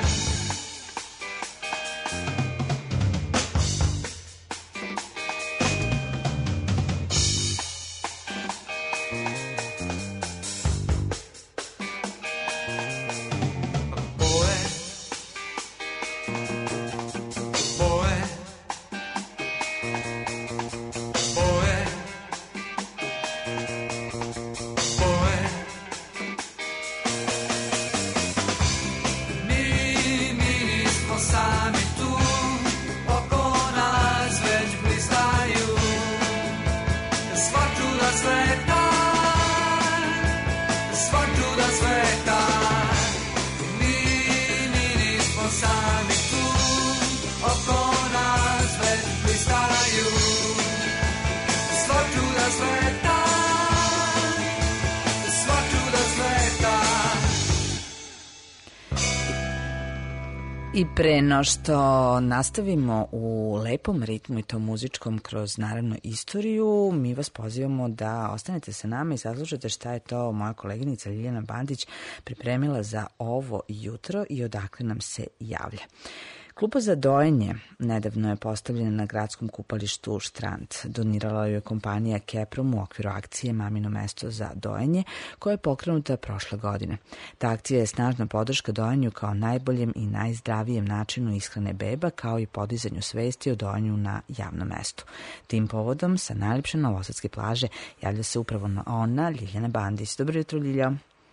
I pre no što nastavimo u lepom ritmu i to muzičkom kroz naravno istoriju, mi vas pozivamo da ostanete sa nama i saslušate šta je to moja koleginica Ljiljana Bandić pripremila za ovo jutro i odakle nam se javlja. Klupa za dojenje nedavno je postavljena na gradskom kupalištu Štrand. Donirala ju je kompanija Keprom u okviru akcije Mamino mesto za dojenje, koja je pokrenuta prošle godine. Ta akcija je snažna podrška dojenju kao najboljem i najzdravijem načinu ishrane beba, kao i podizanju svesti o dojenju na javnom mestu. Tim povodom sa najljepše novosadske plaže javlja se upravo ona, Ljiljana Bandić. Dobro jutro, Ljilja.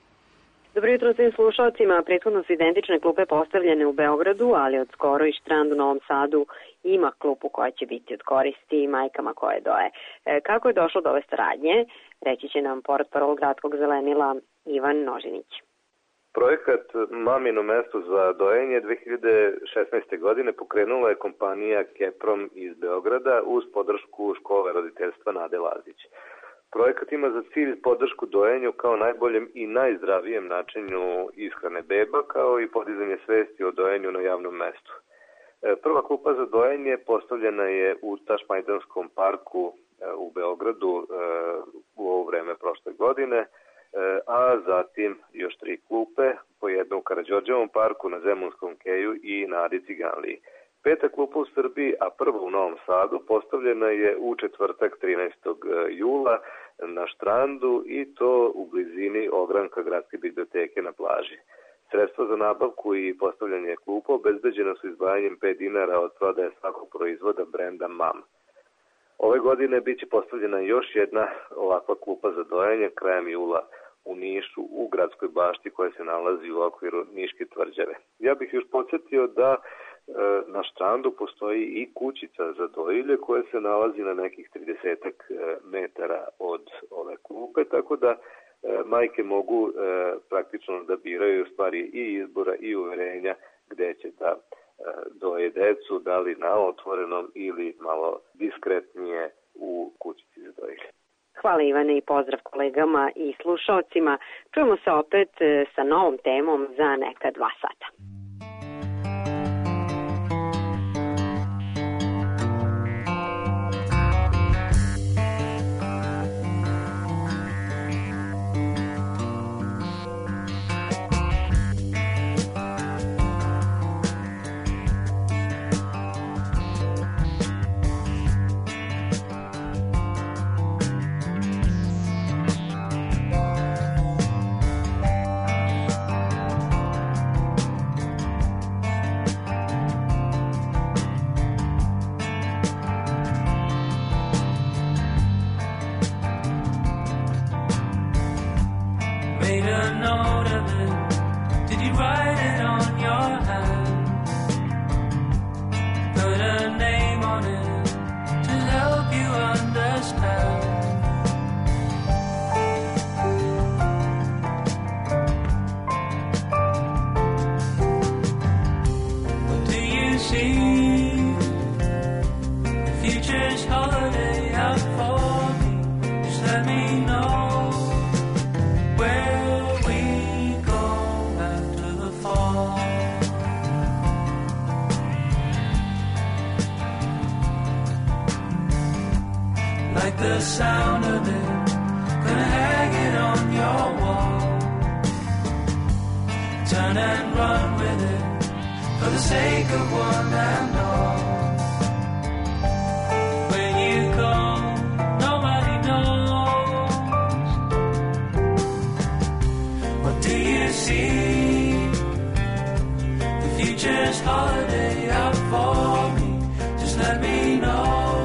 Dobro jutro svim slušalcima. Prethodno su identične klupe postavljene u Beogradu, ali od skoro i Štrand u Novom Sadu ima klupu koja će biti od koristi majkama koje doje. Kako je došlo do ove saradnje, reći će nam portparol gradskog zelenila Ivan Nožinić. Projekat Mamino mesto za dojenje 2016. godine pokrenula je kompanija Keprom iz Beograda uz podršku škole roditeljstva Nade Lazić. Projekat ima za cilj podršku dojenju kao najboljem i najzdravijem načinu ishrane beba, kao i podizanje svesti o dojenju na javnom mestu. Prva klupa za dojenje postavljena je u Tašmajdanskom parku u Beogradu u ovo vreme prošle godine, a zatim još 3 klupe, po jednu u Karađorđevom parku, na Zemunskom keju i na Adi Ciganliji. 5. klupa u Srbiji, a prva u Novom Sadu, postavljena je u četvrtak 13. jula na Štrandu i to u blizini ogranka Gradske biblioteke na plaži. Sredstva za nabavku i postavljanje klupa obezbeđena su izdvajanjem 5 dinara od prodaje svakog proizvoda brenda MAM. Ove godine biće postavljena još jedna ovakva klupa za dojenje krajem jula u Nišu, u gradskoj bašti koja se nalazi u okviru Niške tvrđave. Ja bih još podsjetio da na Štrandu postoji i kućica za dojilje koja se nalazi na nekih 30 metara od ove klupe, tako da majke mogu praktično da biraju stvari i izbora i uverenja gde će da doje decu, da li na otvorenom ili malo diskretnije u kućici za dojilje. Hvala Ivane i pozdrav kolegama i slušalcima. Čujemo se opet sa novom temom za neka 2 sata. Made a note of it. Did you write it on your hand? Put a name on it to help you understand. What do you see? The future's holiday out for me. Just let me know. Like the sound of it, gonna hang it on your wall. Turn and run with it, for the sake of one and all. When you go, nobody knows. What do you see? The future's holiday out for me. Just let me know.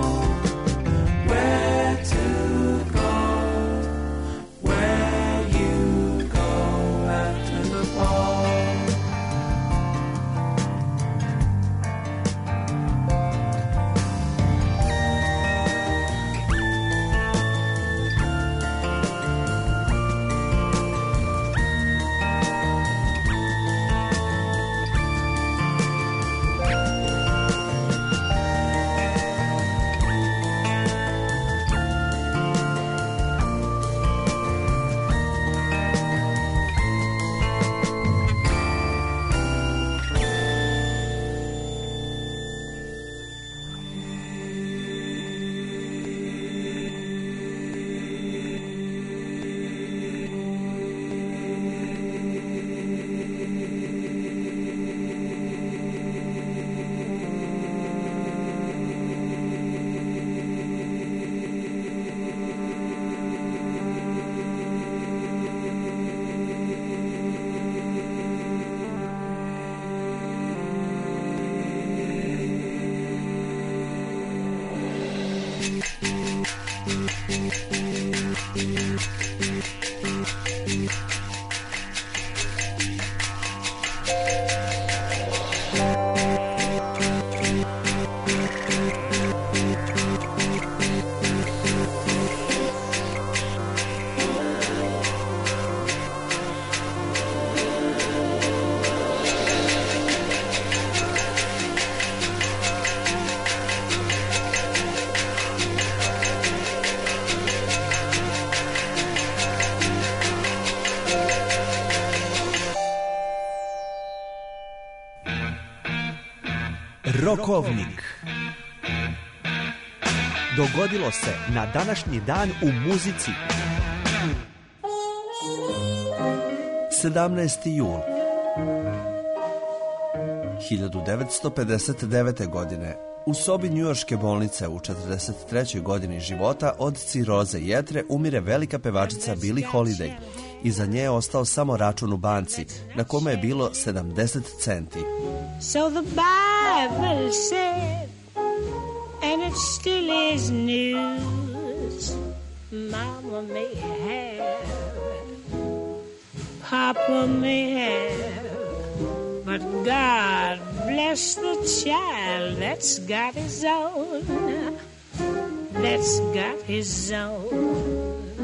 Rokovnik. Dogodilo se na današnji dan u muzici. 17. jul 1959. godine u sobi njujorške bolnice u 43. godini života od ciroze jetre umire velika pevačica Billie Holiday. Iza nje je ostao samo račun u banci na kome je bilo 70 centi. So the Bible said, and it still is news. Mama may have, Papa may have, but God bless the child that's got his own, that's got his own.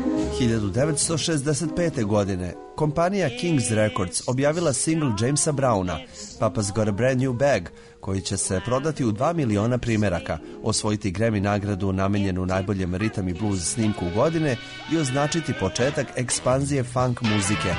1965. godine kompanija Kings Records objavila singl Jamesa Browna Papa's Got a Brand New Bag, koji će se prodati u 2 miliona primeraka, osvojiti Grammy nagradu namenjenu najboljem ritam i blues snimku godine i označiti početak ekspanzije funk muzike.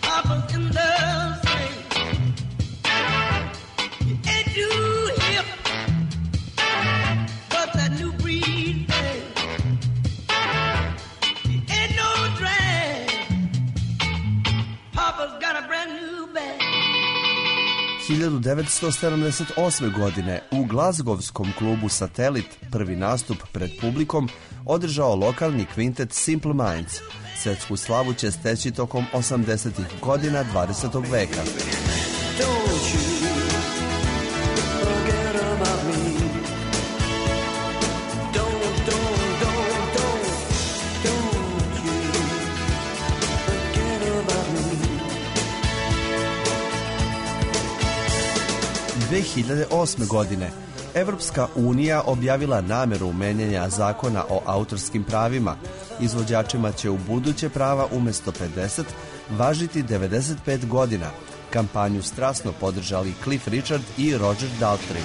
Papa's 1978. godine u glazgovskom klubu Satelit prvi nastup pred publikom održao lokalni kvintet Simple Minds. Svetsku slavu će steći tokom 80-ih godina 20. veka. Te 2008. godine Evropska unija objavila nameru menjanja zakona o autorskim pravima. Izvođačima će u buduće prava umjesto 50 važiti 95 godina. Kampanju strasno podržali Cliff Richard i Roger Daltrey.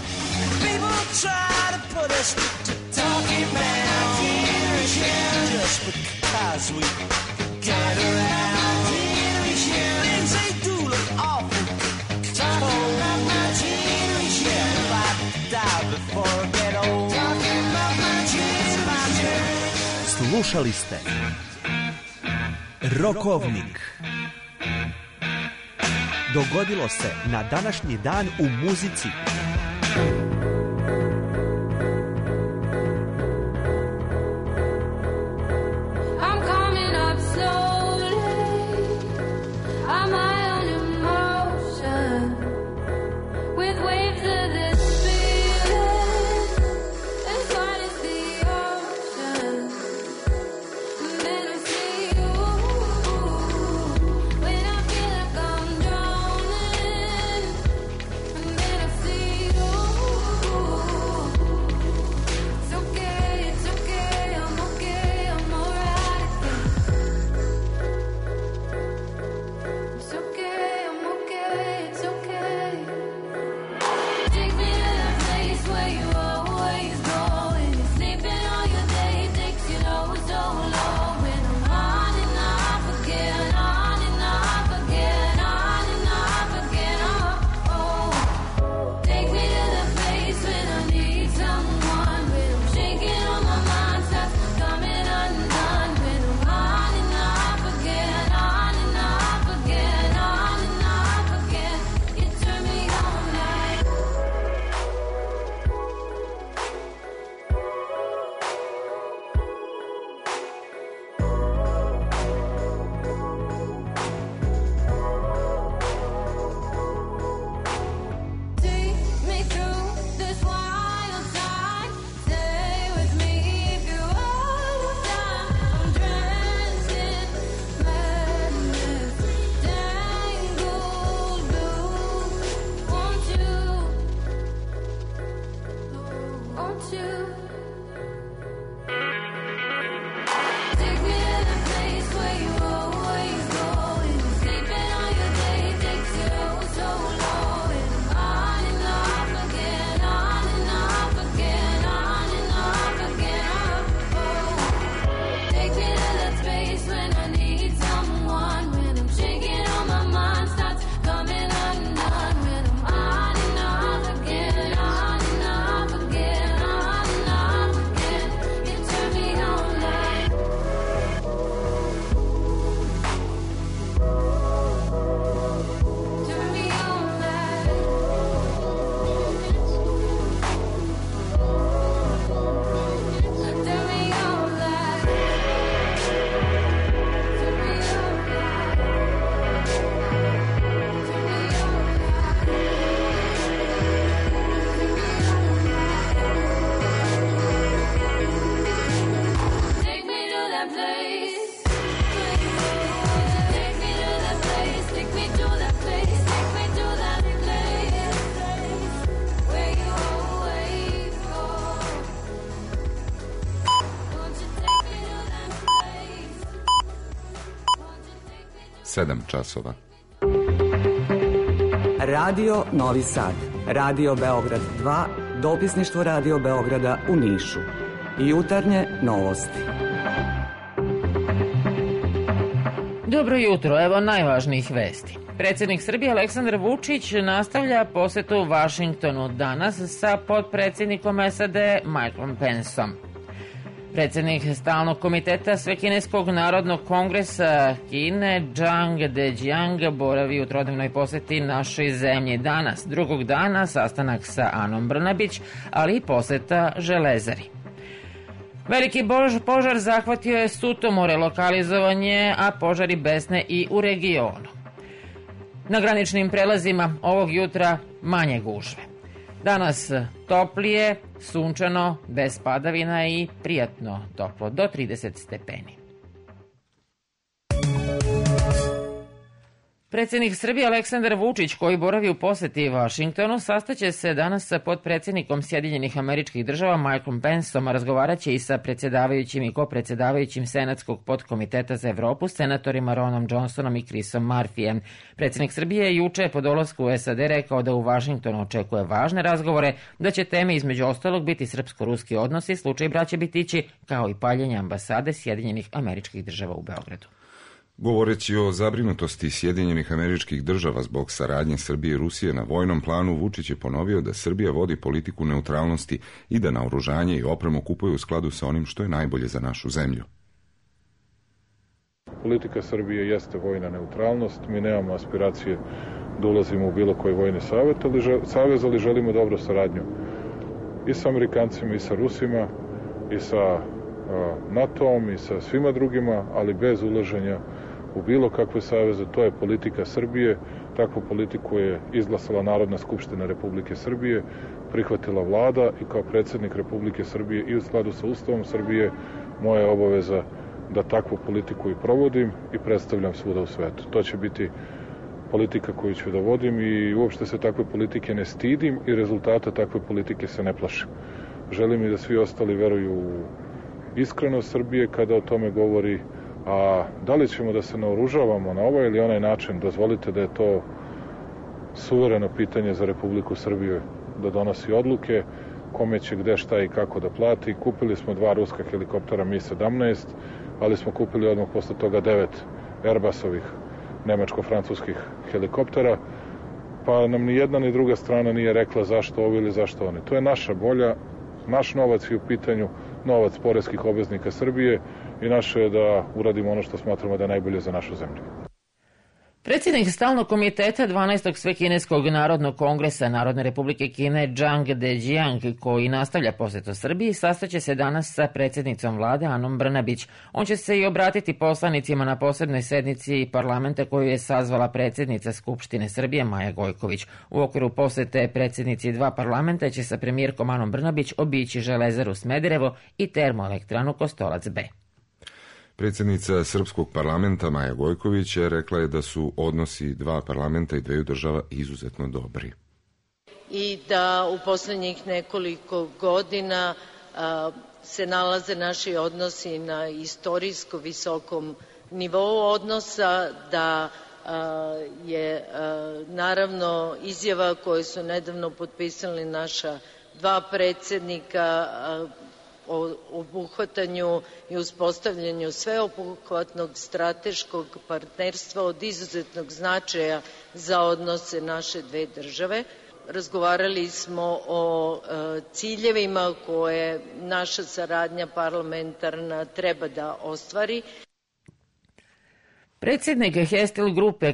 Slušali ste Rokovnik. Dogodilo se na današnji dan u muzici. I'm coming up slowly. I'm high on emotion. With waves of this feeling as wide as the ocean. Then I see you when I feel like I'm drowning. And then I see you 7 časova. Radio Novi Sad, Radio Beograd 2, dopisništvo Radio Beograda u Nišu. Jutarnje novosti. Dobro jutro, evo najvažnijih vesti. Predsjednik Srbije Aleksandar Vučić nastavlja posetu Vašingtonu danas sa potpredsjednikom SAD Mikeom Penceom. Predsjednik Stalnog komiteta Svekineskog narodnog kongresa Kine Zhang Dejiang boravi u trodnevnoj poseti našoj zemlji danas. Drugog dana sastanak sa Anom Brnabić, ali i poseta Železari. Veliki požar zahvatio je Sutomore, lokalizovan je, a požari besne i u regionu. Na graničnim prelazima ovog jutra manje gužve. Danas toplije, sunčano, bez padavina i prijatno toplo, do 30 stepeni. Predsjednik Srbije Aleksandar Vučić, koji boravi u poseti Vašingtonu, sastaće se danas sa potpredsjednikom Sjedinjenih Američkih Država Mikeom Penceom, a razgovaraće i sa predsjedavajućim i kopredsjedavajućim Senatskog podkomiteta za Evropu, senatorima Ronom Johnsonom i Chrisom Murphyjem. Predsjednik Srbije je juče po dolasku u SAD rekao da u Vašingtonu očekuje važne razgovore, da će teme između ostalog biti srpsko-ruski odnosi, slučaj braće Bitići, kao i paljenje ambasade Sjedinjenih Američkih Država u Beogradu. Govoreći o zabrinutosti Sjedinjenih Američkih Država zbog saradnje Srbije i Rusije na vojnom planu, Vučić je ponovio da Srbija vodi politiku neutralnosti i da naoružanje i opremu kupuje u skladu sa onim što je najbolje za našu zemlju. Politika Srbije jeste vojna neutralnost, mi nemamo aspiracije da ulazimo u bilo koji vojni savez, ali želimo dobru saradnju i sa Amerikancima i sa Rusima i sa NATO-om i sa svima drugima, ali bez ulaženja u bilo kakve saveze. To je politika Srbije. Takvu politiku je izglasala Narodna skupština Republike Srbije, prihvatila vlada i kao predsjednik Republike Srbije i u skladu sa Ustavom Srbije moja je obaveza da takvu politiku i provodim i predstavljam svuda u svetu. To će biti politika koju ću da vodim i uopšte se takve politike ne stidim i rezultata takve politike se ne plašim. Želim i da svi ostali veruju u iskrenost Srbije kada o tome govori, a da li ćemo da se naoružavamo na ovaj ili onaj način, dozvolite da je to suvereno pitanje za Republiku Srbiju da donosi odluke, kome će gde šta i kako da plati. Kupili smo 2 ruska helikoptera Mi-17, ali smo kupili odmah posle toga 9 Airbusovih nemačko-francuskih helikoptera, pa nam ni jedna ni druga strana nije rekla zašto ovi ili zašto oni. To je naša volja, naš novac je u pitanju, novac poreskih obveznika Srbije i naše je da uradimo ono što smatramo da je najbolje za našu zemlju. Predsjednik Stalnog komiteta 12. Svekineskog narodnog kongresa Narodne republike Kine Zhang Dejiang, koji nastavlja posetu Srbiji, sastaće se danas sa predsjednicom vlade Anom Brnabić. On će se i obratiti poslanicima na posebnoj sednici parlamenta koju je sazvala predsjednica Skupštine Srbije Maja Gojković. U okviru posete predsjednici 2 parlamenta će sa premijerkom Anom Brnabić obići Železaru Smederevo i termoelektranu Kostolac B. Predsjednica Srpskog parlamenta Maja Gojković rekla je da su odnosi 2 parlamenta i 2 država izuzetno dobri. I da u poslednjih nekoliko godina se nalaze naši odnosi na istorijsko visokom nivou odnosa, da je naravno izjava koju su nedavno potpisali naša 2 predsjednika o obuhvatanju i uspostavljanju sveobuhvatnog strateškog partnerstva od izuzetnog značaja za odnose naše 2 države. Razgovarali smo o ciljevima koje naša saradnja parlamentarna treba da ostvari. Predsjednik Hestil grupe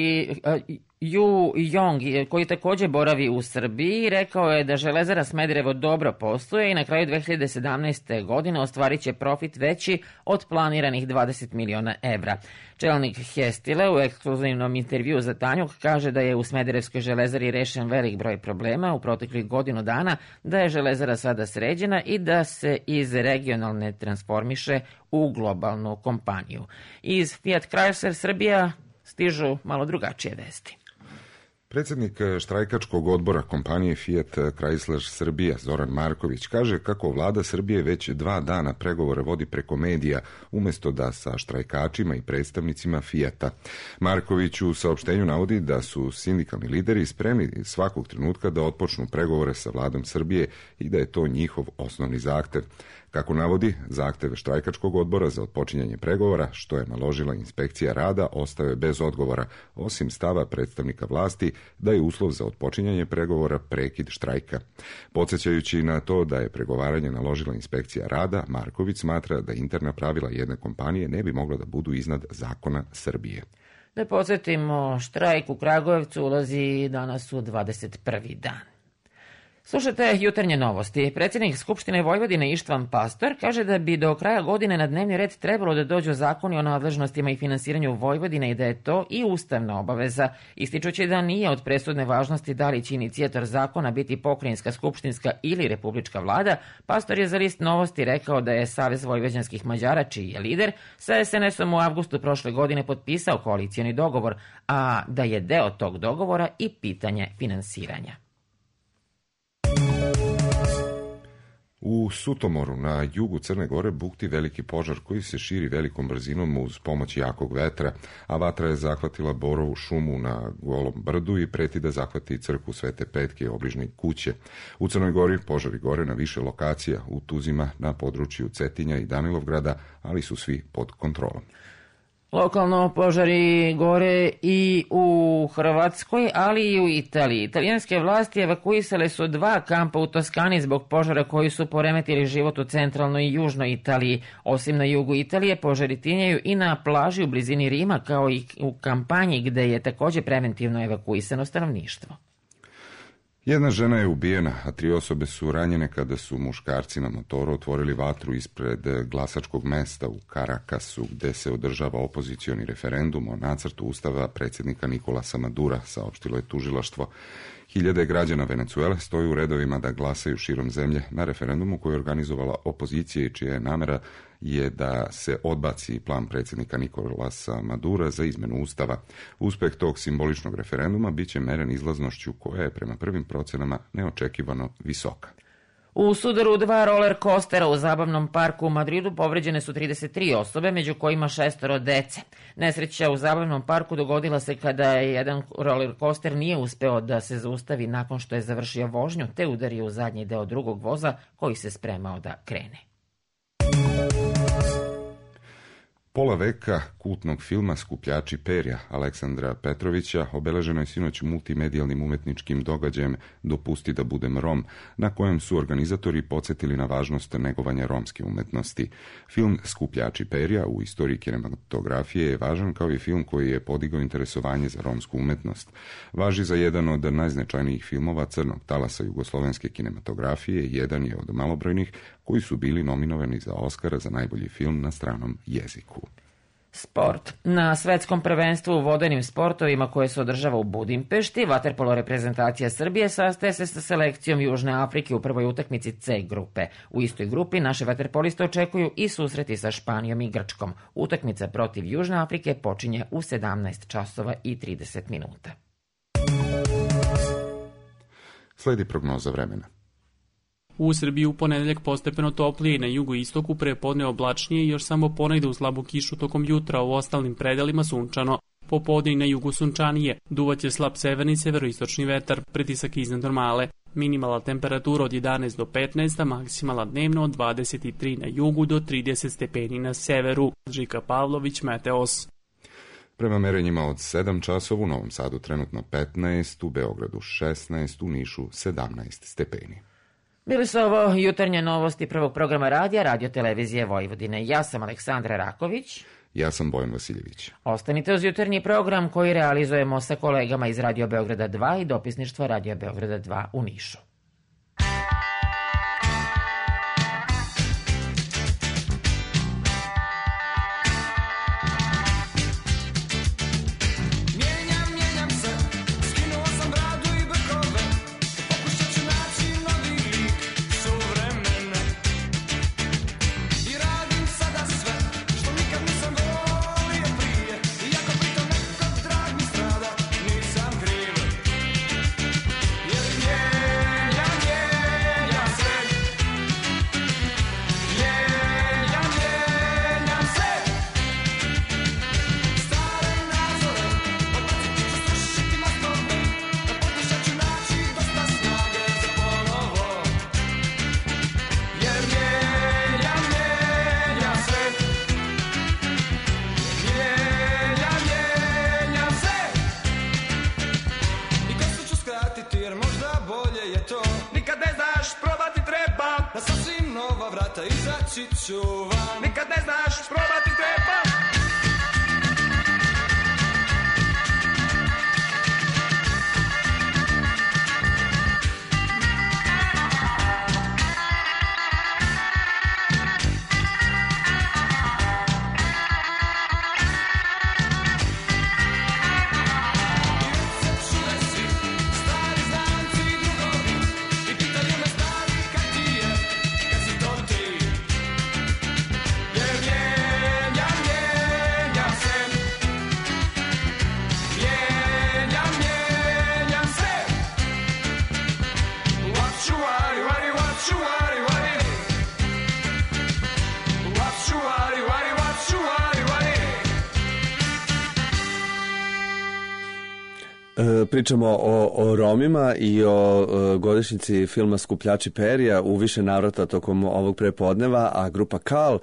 Yu Yong, koji također boravi u Srbiji, rekao je da Železara Smederevo dobro posluje i na kraju 2017. godine ostvarit će profit veći od planiranih 20 miliona evra. Čelnik Hestile u ekskluzivnom intervju za Tanjuk kaže da je u Smederevskoj železari rešen velik broj problema u proteklih godinu dana, da je železara sada sređena i da se iz regionalne transformiše u globalnu kompaniju. Iz Fiat Chrysler Srbija stižu malo drugačije vesti. Predsjednik štrajkačkog odbora kompanije Fiat Chrysler Srbija Zoran Marković kaže kako vlada Srbije već 2 dana pregovore vodi preko medija umjesto da sa štrajkačima i predstavnicima Fiata. Marković u saopštenju navodi da su sindikalni lideri spremni svakog trenutka da otpočnu pregovore sa vladom Srbije i da je to njihov osnovni zahtev. Kako navodi, zahtev štrajkačkog odbora za otpočinjanje pregovora, što je naložila inspekcija rada, ostao je bez odgovora, osim stava predstavnika vlasti da je uslov za otpočinjanje pregovora prekid štrajka. Podsjećajući na to da je pregovaranje naložila inspekcija rada, Marković smatra da interna pravila jedne kompanije ne bi mogla da budu iznad zakona Srbije. Da podsjetimo, štrajk u Kragujevcu ulazi danas u 21. dan. Slušajte jutarnje novosti. Predsjednik Skupštine Vojvodine Ištvan Pastor kaže da bi do kraja godine na dnevni red trebalo da dođu zakoni o nadležnostima i finansiranju Vojvodine i da je to i ustavna obaveza, ističući da nije od presudne važnosti da li će inicijator zakona biti pokrajinska, skupštinska ili republička vlada. Pastor je za List novosti rekao da je Savez vojvođanskih Mađara, čiji je lider, sa SNS-om u avgustu prošle godine potpisao koalicioni dogovor, a da je deo tog dogovora i pitanje finansiranja. U Sutomoru na jugu Crne Gore bukti veliki požar koji se širi velikom brzinom uz pomoć jakog vetra, a vatra je zahvatila borovu šumu na Golom brdu i preti da zahvati crkvu Svete Petke i obližnje kuće. U Crnoj Gori požari gore na više lokacija, u Tuzima, na području Cetinja i Danilovgrada, ali su svi pod kontrolom. Lokalno požari gore i u Hrvatskoj, ali i u Italiji. Italijanske vlasti evakuisale su 2 kampa u Toskani zbog požara koji su poremetili život u centralnoj i južnoj Italiji. Osim na jugu Italije, požari tinjaju i na plaži u blizini Rima, kao i u kampanji gde je također preventivno evakuisano stanovništvo. Jedna žena je ubijena, a 3 osobe su ranjene kada su muškarci na motoru otvorili vatru ispred glasačkog mesta u Karakasu, gde se održava opozicioni referendum o nacrtu ustava predsjednika Nikolasa Madura, saopštilo je tužilaštvo. Hiljade građana Venecuele stoju u redovima da glasaju širom zemlje na referendumu koji je organizovala opozicija i čija je namera je da se odbaci plan predsjednika Nikolasa Madura za izmenu ustava. Uspeh tog simboličnog referenduma biće meren izlaznošću koja je prema prvim procenama neočekivano visoka. U sudaru 2 roller coastera u zabavnom parku u Madridu povređene su 33 osobe, među kojima 6 dece. Nesreća u zabavnom parku dogodila se kada je jedan roller coaster nije uspeo da se zaustavi nakon što je završio vožnju, te udario u zadnji deo drugog voza koji se spremao da krene. Pola veka kultnog filma Skupljači perja Aleksandra Petrovića obeleženo je sinoć multimedijalnim umetničkim događajem Dopusti da budem Rom, na kojem su organizatori podsjetili na važnost negovanja romske umetnosti. Film Skupljači perja u istoriji kinematografije je važan kao i film koji je podigao interesovanje za romsku umetnost. Važi za jedan od najznačajnijih filmova crnog talasa jugoslovenske kinematografije, jedan je od malobrojnih koji su bili nominovani za Oskara za najbolji film na stranom jeziku. Sport. Na svetskom prvenstvu u vodenim sportovima koje se održava u Budimpešti, vaterpolo reprezentacija Srbije sastaje se sa selekcijom Južne Afrike u prvoj utakmici C grupe. U istoj grupi naše vaterpoliste očekuju i susreti sa Španijom i Grčkom. Utakmica protiv Južne Afrike počinje u 17 časova i 30 minuta. Sledi prognoza vremena. U Srbiji u ponedeljak postepeno toplije, na jugoistoku prepodne oblačnije i još samo ponegde u slabu kišu tokom jutra, u ostalim predelima sunčano. Popodne i na jugu sunčanije, duvaće slab severni i severoistočni vetar, pritisak iznad normale. Minimala temperatura od 11 do 15, a maksimala dnevno od 23 na jugu do 30 stepeni na severu. Žika Pavlović, Meteos. Prema merenjima od 7 časova u Novom Sadu trenutno 15, u Beogradu 16, u Nišu 17 stepeni. Bili su ovo jutarnje novosti prvog programa radija, Radio televizije Vojvodine. Ja sam Aleksandra Raković. Ja sam Bojan Vasiljević. Ostanite uz jutarnji program koji realizujemo sa kolegama iz Radio Beograda 2 i dopisništva Radio Beograda 2 u Nišu. začiciovan. Nikad ne znaš, probati treba. Pričamo o Romima i o godišnjici filma Skupljači perja u više navrata tokom ovog prepodneva, a grupa Kal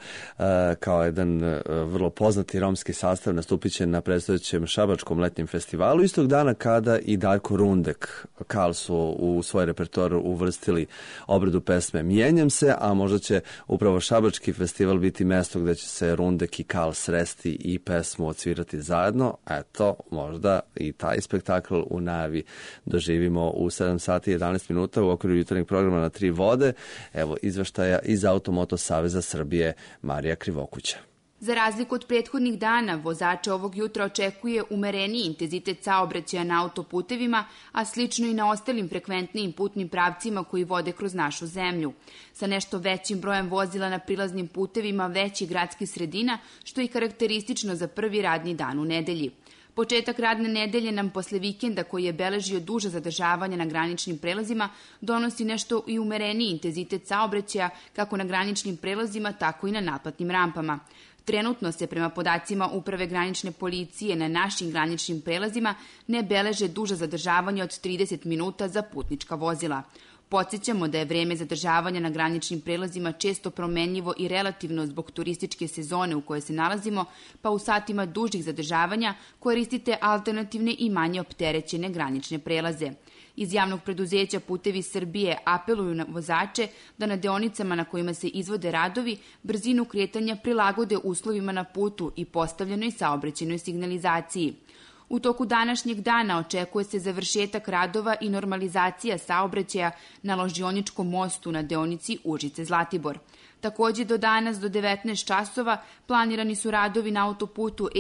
kao jedan vrlo poznati romski sastav nastupit će na predstojećem šabačkom letnjem festivalu istog dana kada i Darko Rundek. Kal su u svoj repertoar uvrstili obradu pesme Mijenjam se, a možda će upravo šabački festival biti mesto gde će se Rundek i Kal sresti i pesmu odsvirati zajedno. Eto, možda i taj spektakl u najavi doživimo u 7 sati i 11 minuta u okviru jutarnjeg programa Na tri vode. Evo izveštaja iz Automoto Saveza Srbije Marija Krivokuća. Za razliku od prethodnih dana, vozače ovog jutra očekuje umereniji intenzitet saobraćaja na autoputevima, a slično i na ostalim frekventnijim putnim pravcima koji vode kroz našu zemlju. Sa nešto većim brojem vozila na prilaznim putevima većih gradskih sredina, što je karakteristično za prvi radni dan u nedelji. Početak radne nedelje nam posle vikenda koji je beležio duže zadržavanja na graničnim prelazima donosi nešto i umereniji intenzitet saobraćaja kako na graničnim prelazima, tako i na naplatnim rampama. Trenutno se prema podacima Uprave granične policije na našim graničnim prelazima ne beleže duže zadržavanja od 30 minuta za putnička vozila. Podsjećamo da je vreme zadržavanja na graničnim prelazima često promenljivo i relativno zbog turističke sezone u kojoj se nalazimo, pa u satima dužih zadržavanja koristite alternativne i manje opterećene granične prelaze. Iz javnog preduzeća Putevi Srbije apeluju na vozače da na deonicama na kojima se izvode radovi brzinu kretanja prilagode uslovima na putu i postavljenoj saobraćajnoj signalizaciji. U toku današnjeg dana očekuje se završetak radova i normalizacija saobraćaja na Ložioničkom mostu na deonici Užice-Zlatibor. Takođe do danas do 19 časova planirani su radovi na autoputu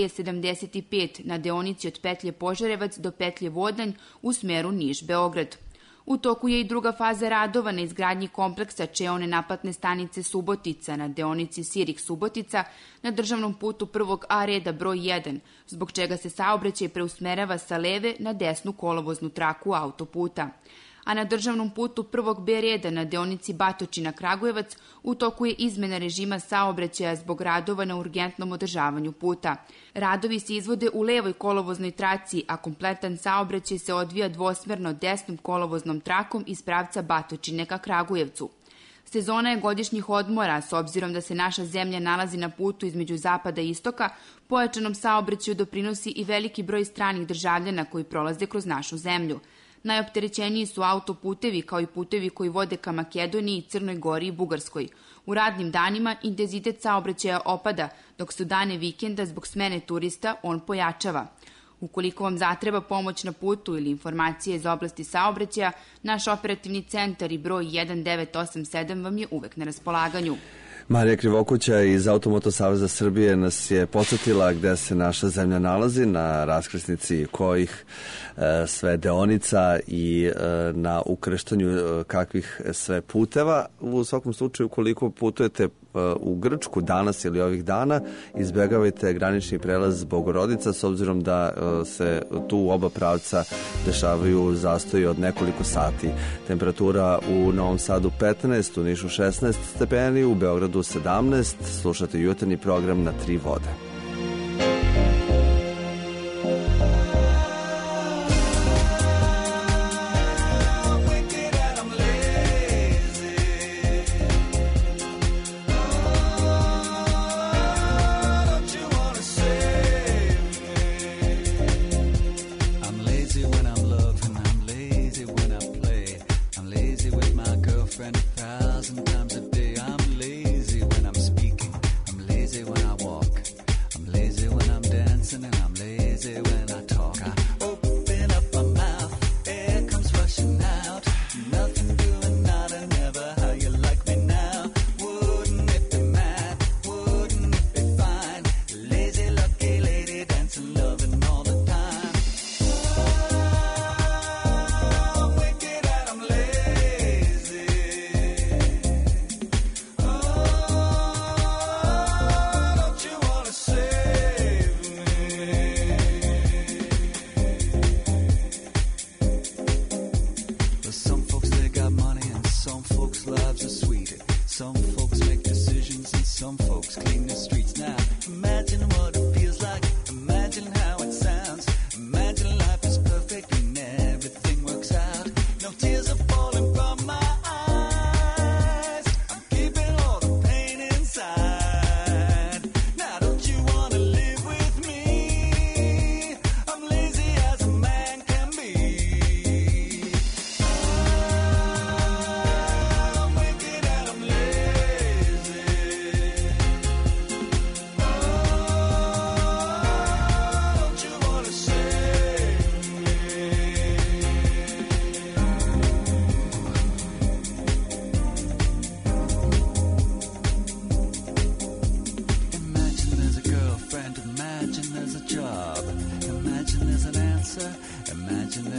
E75 na deonici od petlje Požarevac do petlje Vodanj u smeru Niš-Beograd. U toku je i druga faza radova na izgradnji kompleksa čeone naplatne stanice Subotica na deonici Sirik-Subotica na državnom putu prvog A reda broj 1, zbog čega se saobraćaj preusmerava sa leve na desnu kolovoznu traku autoputa. A na državnom putu prvog B reda na deonici Batočina-Kragujevac u toku je izmena režima saobraćaja zbog radova na urgentnom održavanju puta. Radovi se izvode u levoj kolovoznoj traci, a kompletan saobraćaj se odvija dvosmerno desnom kolovoznom trakom iz pravca Batočine ka Kragujevcu. Sezona je godišnjih odmora, s obzirom da se naša zemlja nalazi na putu između zapada i istoka, pojačanom saobraćaju doprinosi i veliki broj stranih državljana koji prolaze kroz našu zemlju. Najopterećeniji su autoputevi kao i putevi koji vode ka Makedoniji, Crnoj Gori i Bugarskoj. U radnim danima intenzitet saobraćaja opada, dok se u dane vikenda zbog smene turista on pojačava. Ukoliko vam zatreba pomoć na putu ili informacije iz oblasti saobraćaja, naš operativni centar i broj 1987 vam je uvek na raspolaganju. Marija Krivokuća iz Automoto Saveza Srbije nas je podsjetila gde se naša zemlja nalazi, na raskrsnici kojih sve deonica i na ukrštanju kakvih sve puteva. U svakom slučaju, ukoliko putujete u Grčku danas ili ovih dana, izbegavajte granični prelaz Bogorodica, s obzirom da se tu u oba pravca dešavaju zastoji od nekoliko sati. Temperatura u Novom Sadu 15, u Nišu 16 stepeni, u Beogradu 17. Slušate jutarnji program Na tri vode. Lazy when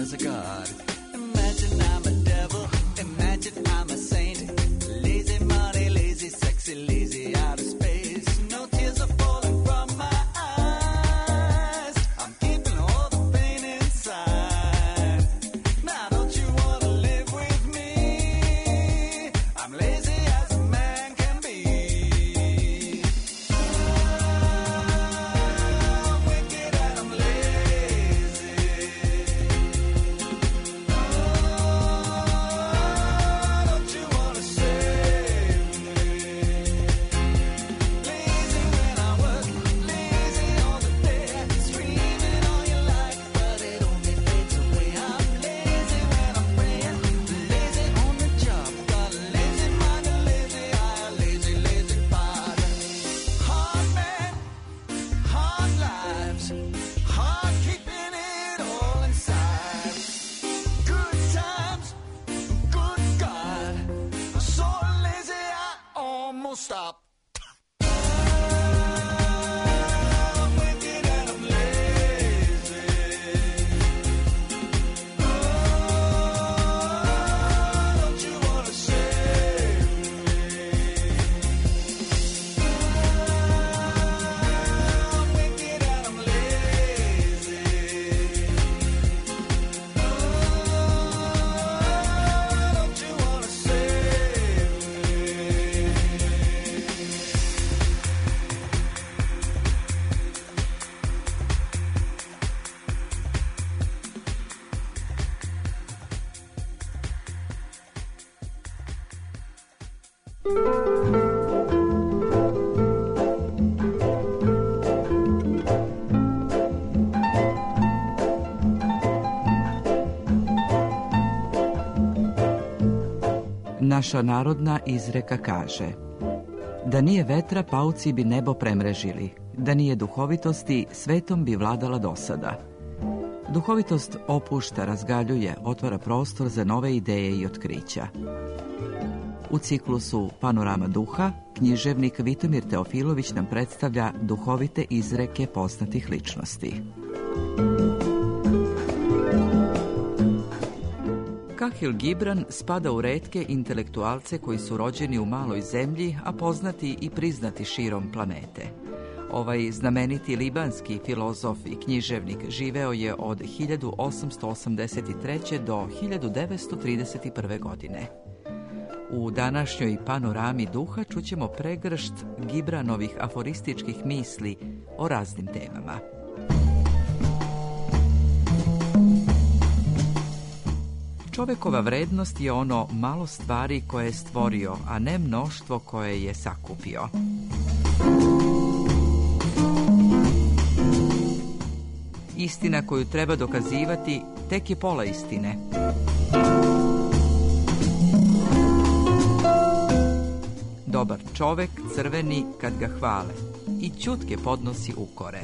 there's a God. Imagine I'm a devil, imagine I'm a saint. Lazy money, lazy sexy, lazy out of space. No tears are falling from my eyes. I'm keeping all the pain inside. Now don't you wanna live with me? I'm lazy as a man can be. I'm wicked and I'm lazy. Don't you wanna save me? Lazy when I work, lazy all the day, screaming all you like, but it only fades away. I'm lazy when I'm praying, lazy on the job, got a lazy mind, a lazy eye, a lazy, lazy body. Hard men, hard lives, hard keeping it all inside. Good times, good God, I'm so lazy I almost stopped. I'm wicked and I'm lazy. Don't you wanna save me? I'm wicked and I'm lazy. Don't you wanna save me? Naša narodna izreka kaže: da nije vetra, pauci bi nebo premrežili, da nije duhovitosti, svetom bi vladala dosada. Duhovitost opušta, razgaljuje, otvara prostor za nove ideje i otkrića. U ciklusu Panorama duha, književnik Vitomir Teofilović nam predstavlja duhovite izreke poznatih ličnosti. Kahil Gibran spada u retke intelektualce koji su rođeni u maloj zemlji, a poznati i priznati širom planete. Ovaj znameniti libanski filozof i književnik živeo je od 1883. do 1931. godine. U današnjoj Panorami duha čućemo pregršt Gibranovih aforističkih misli o raznim temama. Čovekova vrednost je ono malo stvari koje je stvorio, a ne mnoštvo koje je sakupio. Istina koju treba dokazivati tek je pola istine. Dobar čovek crveni kad ga hvale i ćutke podnosi ukore.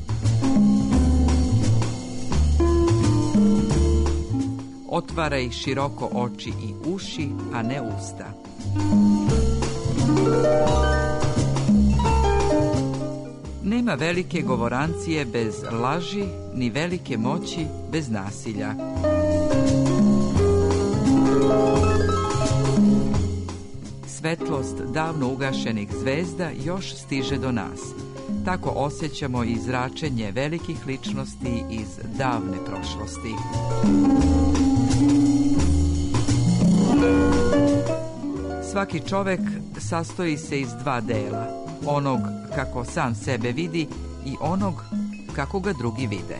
Otvaraj široko oči i uši, a ne usta. Nema velike govorancije bez laži, ni velike moći bez nasilja. Svetlost davno ugašenih zvezda još stiže do nas. Tako osjećamo i zračenje velikih ličnosti iz davne prošlosti. Svaki čovek sastoji se iz dva dela, onog kako sam sebe vidi i onog kako ga drugi vide.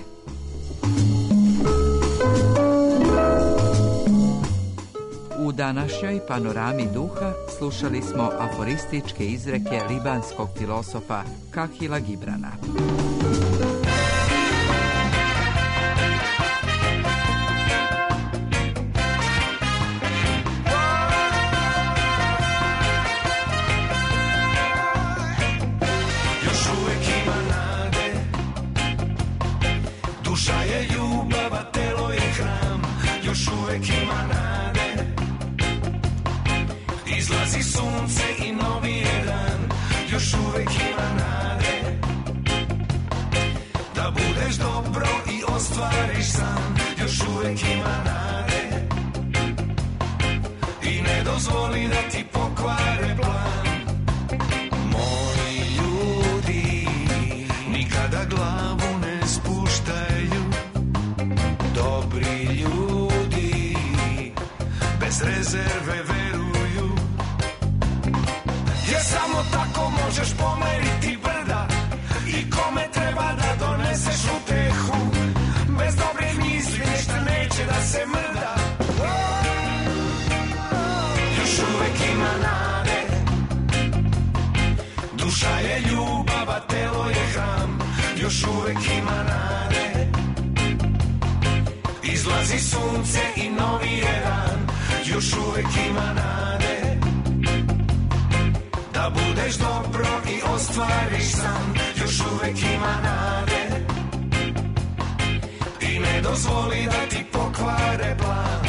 U današnjoj Panorami duha slušali smo aforističke izreke libanskog filosofa Kahila Gibrana. Još uvek ima nade, duša je ljubav, a telo je hram. Još uvek ima nade, izlazi sunce i novi je dan. Još uvek ima nade, da budeš dobro i ostvariš san. Još još uvek ima nade i ne dozvoli da ti pokvare plan. Moji ljudi nikada glavu ne spuštaju, dobri ljudi bez rezerve veruju, jer samo tako možeš pomeriti brda i kome treba da doneseš utehu. Bez dobre misli ništa neće da se mrda. Još uvek ima nade, duša je ljubav, a telo je hram. Još uvek ima nade, izlazi sunce i novi je dan. Još uvek ima nade, da budeš dobro i ostvariš san. Još uvek ima nade i ne dozvoli da ti pokvare plan.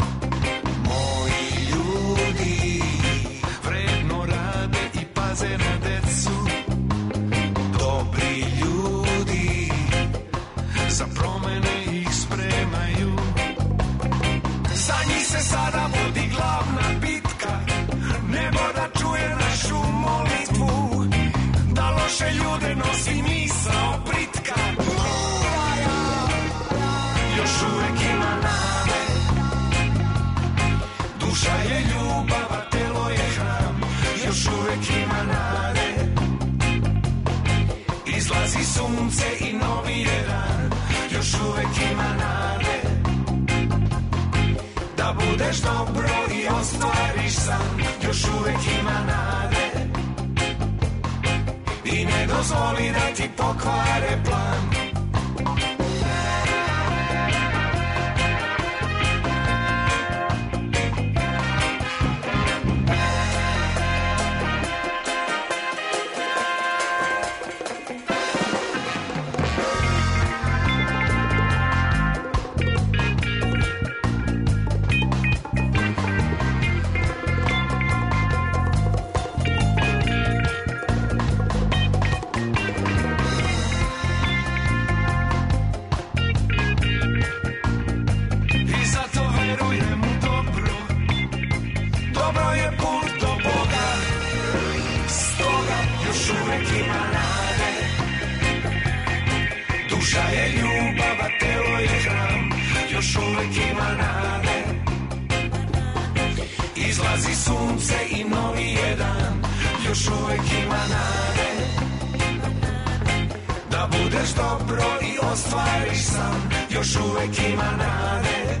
Moji ljudi vredno rade i paze na decu, dobri ljudi za promene ih spremaju. Za njih se sada vodi glavna bitka, nebo da čuje našu molitvu, da loše ljude nosi misao britka. Još uvek ima nade, duša je ljubav, a telo je hram. Još uvek ima nade, izlazi sunce i novi je dan. Još uvek ima nade, da budeš dobro i ostvariš san. Još uvek ima nade i ne dozvoli da ti pokvare plan. Izlazi sunce i novi je dan. Još uvek ima nade, da budeš dobro i ostvariš san. Još uvek ima nade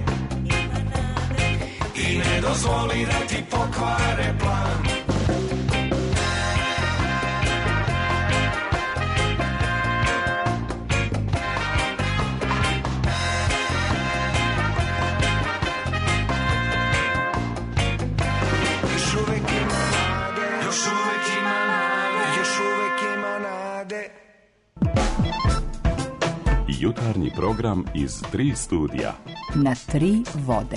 i ne dozvoli da ti pokvare plan. Jutarnji program iz 3 studija. Na 3 vode.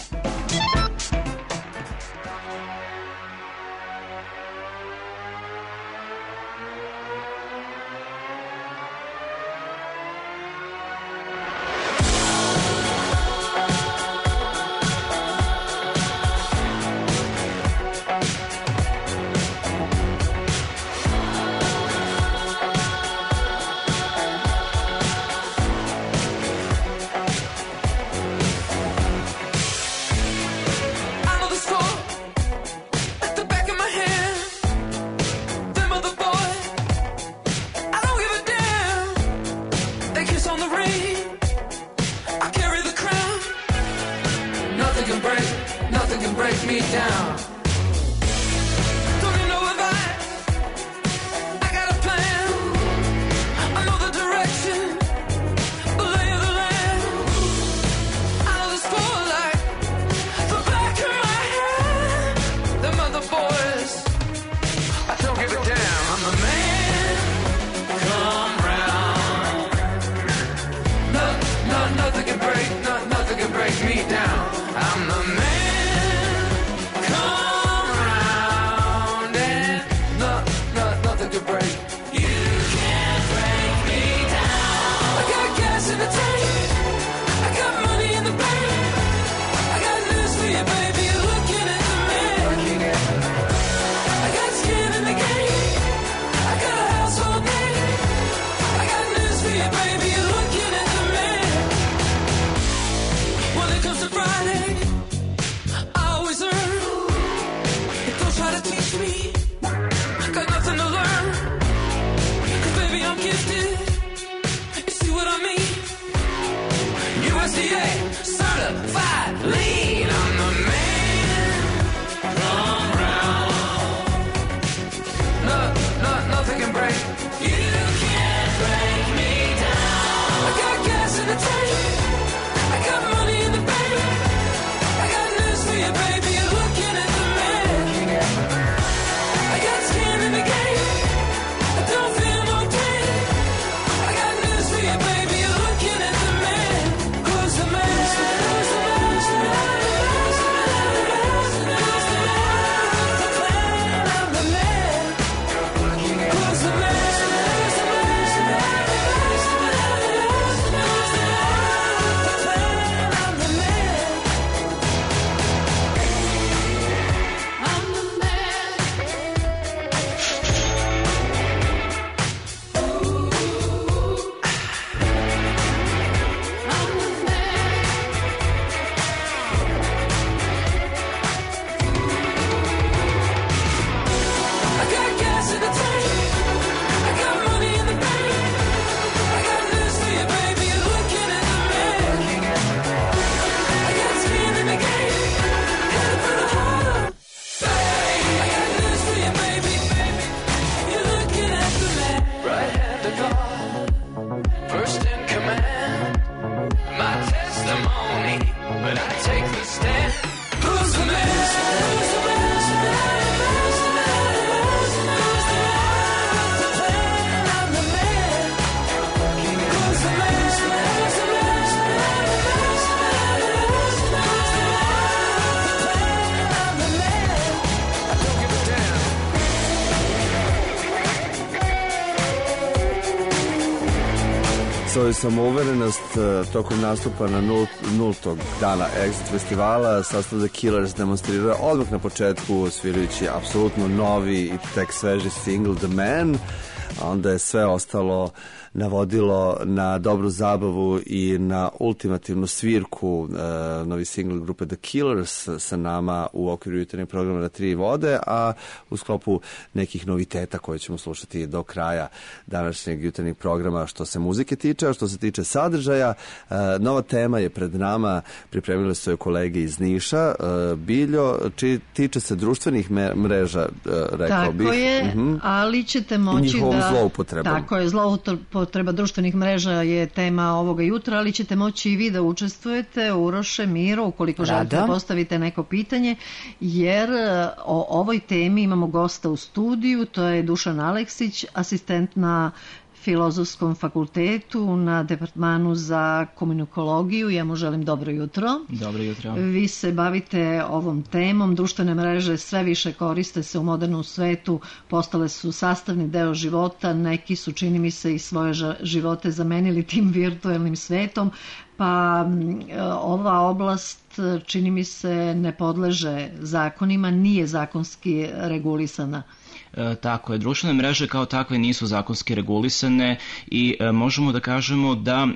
svoju samouverenost tokom nastupa na nultog dana Exit festivala. Sastav The Killers demonstrirao odmah na početku svirajući apsolutno novi i tek sveži single The Man, a onda je sve ostalo navodilo na dobru zabavu i na ultimativnu svirku. Novi single grupe The Killers sa nama u okviru jutarnjeg programa na Tri vode, a u sklopu nekih noviteta koje ćemo slušati do kraja današnjeg jutarnjeg programa što se muzike tiče, a što se tiče sadržaja. Nova tema je pred nama, pripremile su je kolege iz Niša. Biljo, tiče se društvenih mreža, rekao bih. Tako je, ali ćete moći njihovom da... zloupotrebom. Tako je, zloupotreba društvenih mreža je tema ovoga jutra, ali ćete moći i vi da učestvujete, Uroše, Miro, ukoliko želite da postavite neko pitanje, jer o ovoj temi imamo gosta u studiju, to je Dušan Aleksić, asistent na Filozofskom fakultetu na departmanu za komunikologiju. Ja mu želim dobro jutro. Dobro jutro. Vi se bavite ovom temom. Društvene mreže sve više koriste se u modernom svetu, postale su sastavni deo života. Neki su, čini mi se, i svoje živote zamenili tim virtuelnim svetom. Pa ova oblast, čini mi se, ne podleže zakonima, nije zakonski regulisana. Tako je, društvene mreže kao takve nisu zakonski regulisane i možemo da kažemo da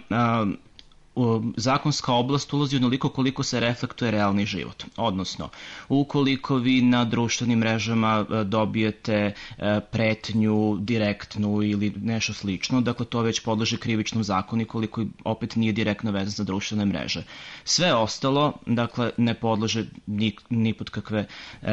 zakonska oblast ulazi onoliko koliko se reflektuje realni život. Odnosno, ukoliko vi na društvenim mrežama dobijete pretnju direktnu ili nešto slično, dakle to već podleže krivičnom zakoniku, koliko opet nije direktno vezano za društvene mreže. Sve ostalo, dakle, ne podleže ni pod kakve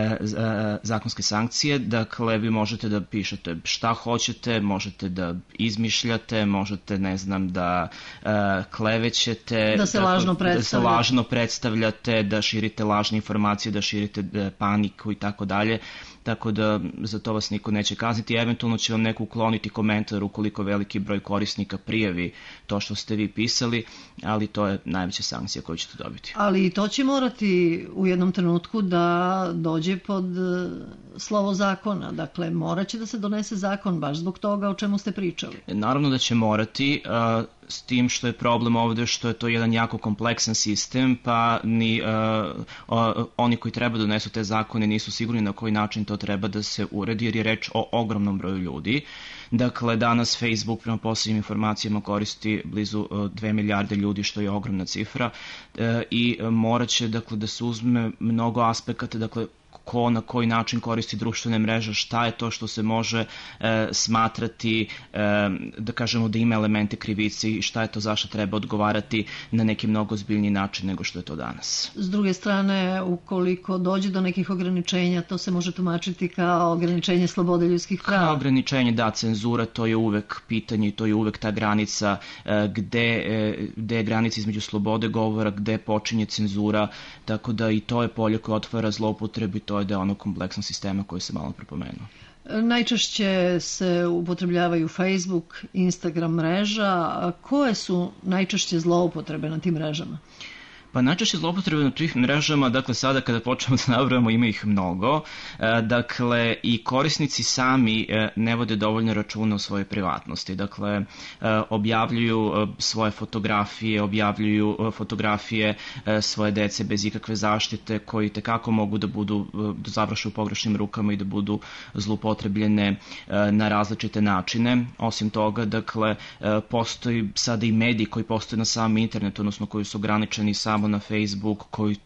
zakonske sankcije, dakle vi možete da pišete šta hoćete, možete da izmišljate, možete, ne znam, da klevećete, da se lažno predstavljate, da širite lažne informacije, da širite paniku i tako dalje. Tako da za to vas niko neće kazniti. Eventualno će vam neko ukloniti komentar ukoliko veliki broj korisnika prijavi to što ste vi pisali, ali to je najveća sankcija koju ćete dobiti. Ali to će morati u jednom trenutku da dođe pod slovo zakona. Dakle, morat će da se donese zakon baš zbog toga o čemu ste pričali. Naravno da će morati, s tim što je problem ovde što je to jedan jako kompleksan sistem, pa ni oni koji treba da donesu te zakone nisu sigurni na koji način to treba da se uredi, jer je reč o ogromnom broju ljudi. Dakle, danas Facebook prema posljednjim informacijama koristi blizu 2 milijarde ljudi, što je ogromna cifra, i morat će, dakle, da se uzme mnogo aspekata, dakle, ko na koji način koristi društvene mreže, šta je to što se može smatrati, da kažemo da ima elemente krivice i šta je to zašto treba odgovarati na neki mnogo ozbiljniji način nego što je to danas. S druge strane, ukoliko dođe do nekih ograničenja, to se može tumačiti kao ograničenje slobode ljudskih prava. Kao ograničenje, da, cenzura, to je uvek pitanje, to je uvek ta granica gde je granica između slobode govora, gde počinje cenzura, tako da i to je polje koje otvara zloupotrebu i to je deo onog kompleksnog sistema koji se malo prepomenuo. Najčešće se upotrebljavaju Facebook, Instagram mreža. Koje su najčešće zloupotrebe na tim mrežama? Pa najčešće zloupotrebe na tih mrežama, dakle sada kada počnemo da nabrojamo, ima ih mnogo, dakle i korisnici sami ne vode dovoljno računa o svojoj privatnosti, dakle objavljuju svoje fotografije, objavljuju fotografije svoje dece bez ikakve zaštite, koji tekako mogu da završe u pogrešnim rukama i da budu zloupotrebljene na različite načine. Osim toga, dakle, postoji sada i mediji koji postoje na samom internetu, odnosno koji su ograničeni samo na Facebook,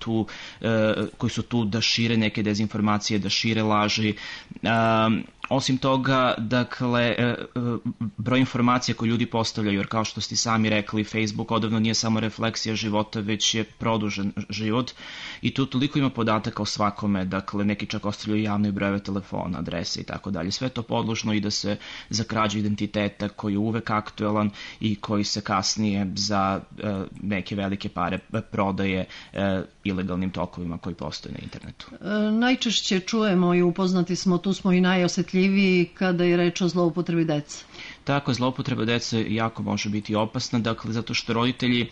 koji su tu da šire neke dezinformacije, da šire laži. Osim toga, dakle, broj informacija koje ljudi postavljaju, jer kao što ste sami rekli, Facebook odavno nije samo refleksija života, već je produžen život i tu toliko ima podataka o svakome, dakle, neki čak ostavljaju javne brojeve telefona, adrese i tako dalje. Sve to podložno i da se za krađu identiteta koji je uvek aktuelan i koji se kasnije za neke velike pare prodaje ilegalnim tokovima koji postoje na internetu. Najčešće čujemo i upoznati smo, tu smo i najosjetljiviji kada je reč o zloupotrebi dece. Tako, zloupotreba dece jako može biti opasna, dakle, zato što roditelji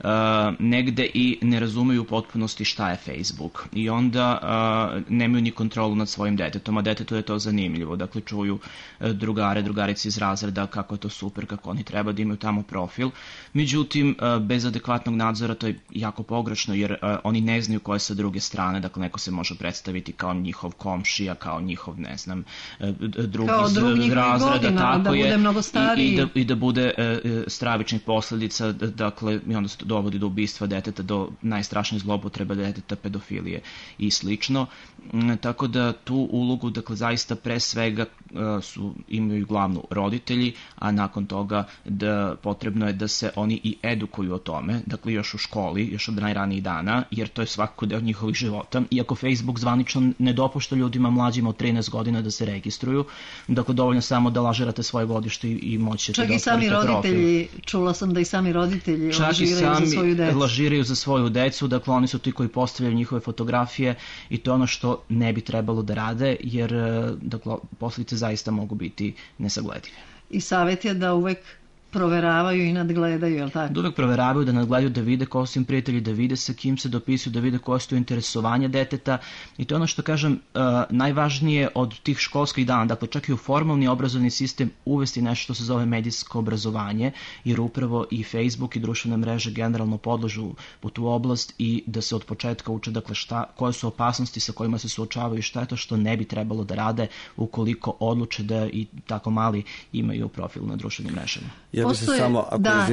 negde i ne razumeju u potpunosti šta je Facebook i onda nemaju ni kontrolu nad svojim detetom, a detetu je to zanimljivo, dakle, čuju drugarice iz razreda kako je to super, kako oni treba da imaju tamo profil. Međutim, bez adekvatnog nadzora to je jako pogrešno, jer oni ne znaju ko je sa druge strane, dakle, neko se može predstaviti kao njihov komšija, kao njihov, ne znam, drugi iz razreda, tako da bude mnogo stariji. I da bude stravičnih posledica, dakle, i onda se to dovodi do ubistva deteta, do najstrašnije zloupotrebe deteta, pedofilije i slično. Tako da tu ulogu, dakle, zaista pre svega imaju glavnu roditelji, a nakon toga potrebno je da se oni i edukuju o tome, dakle, još u školi, još od najranijih dana, jer to je svakako deo njihovih života. Iako Facebook zvanično ne dopušta ljudima mlađima od 13 godina da se registruju, dakle, dovoljno samo da lažirate svoje godište i moći ćete da otvorite profil. Čak i sami roditelji, čula sam da i sami roditelji lažiraju za svoju decu. Lažiraju za svoju decu, dakle, oni su ti koji postavljaju njihove fotografije i to je ono što ne bi trebalo da rade, jer, dakle, posljedice zaista mogu biti nesagledive. I savjet je da uvek proveravaju i nadgledaju, je li tako? Da uvek proveravaju, da nadgledaju, da vide ko su im prijatelji, da vide sa kim se dopisuju, da vide koje su interesovanja deteta. I to je ono što, kažem, najvažnije od tih školskih dana, dakle, čak i u formalni obrazovni sistem uvesti nešto što se zove medijsko obrazovanje, jer upravo i Facebook i društvene mreže generalno podležu u tu oblast i da se od početka uče, dakle, koje su opasnosti sa kojima se suočavaju i šta je to što ne bi trebalo da rade ukoliko odluče da i tako mali imaju profil na društvenim mrežama. Ja bih se samo,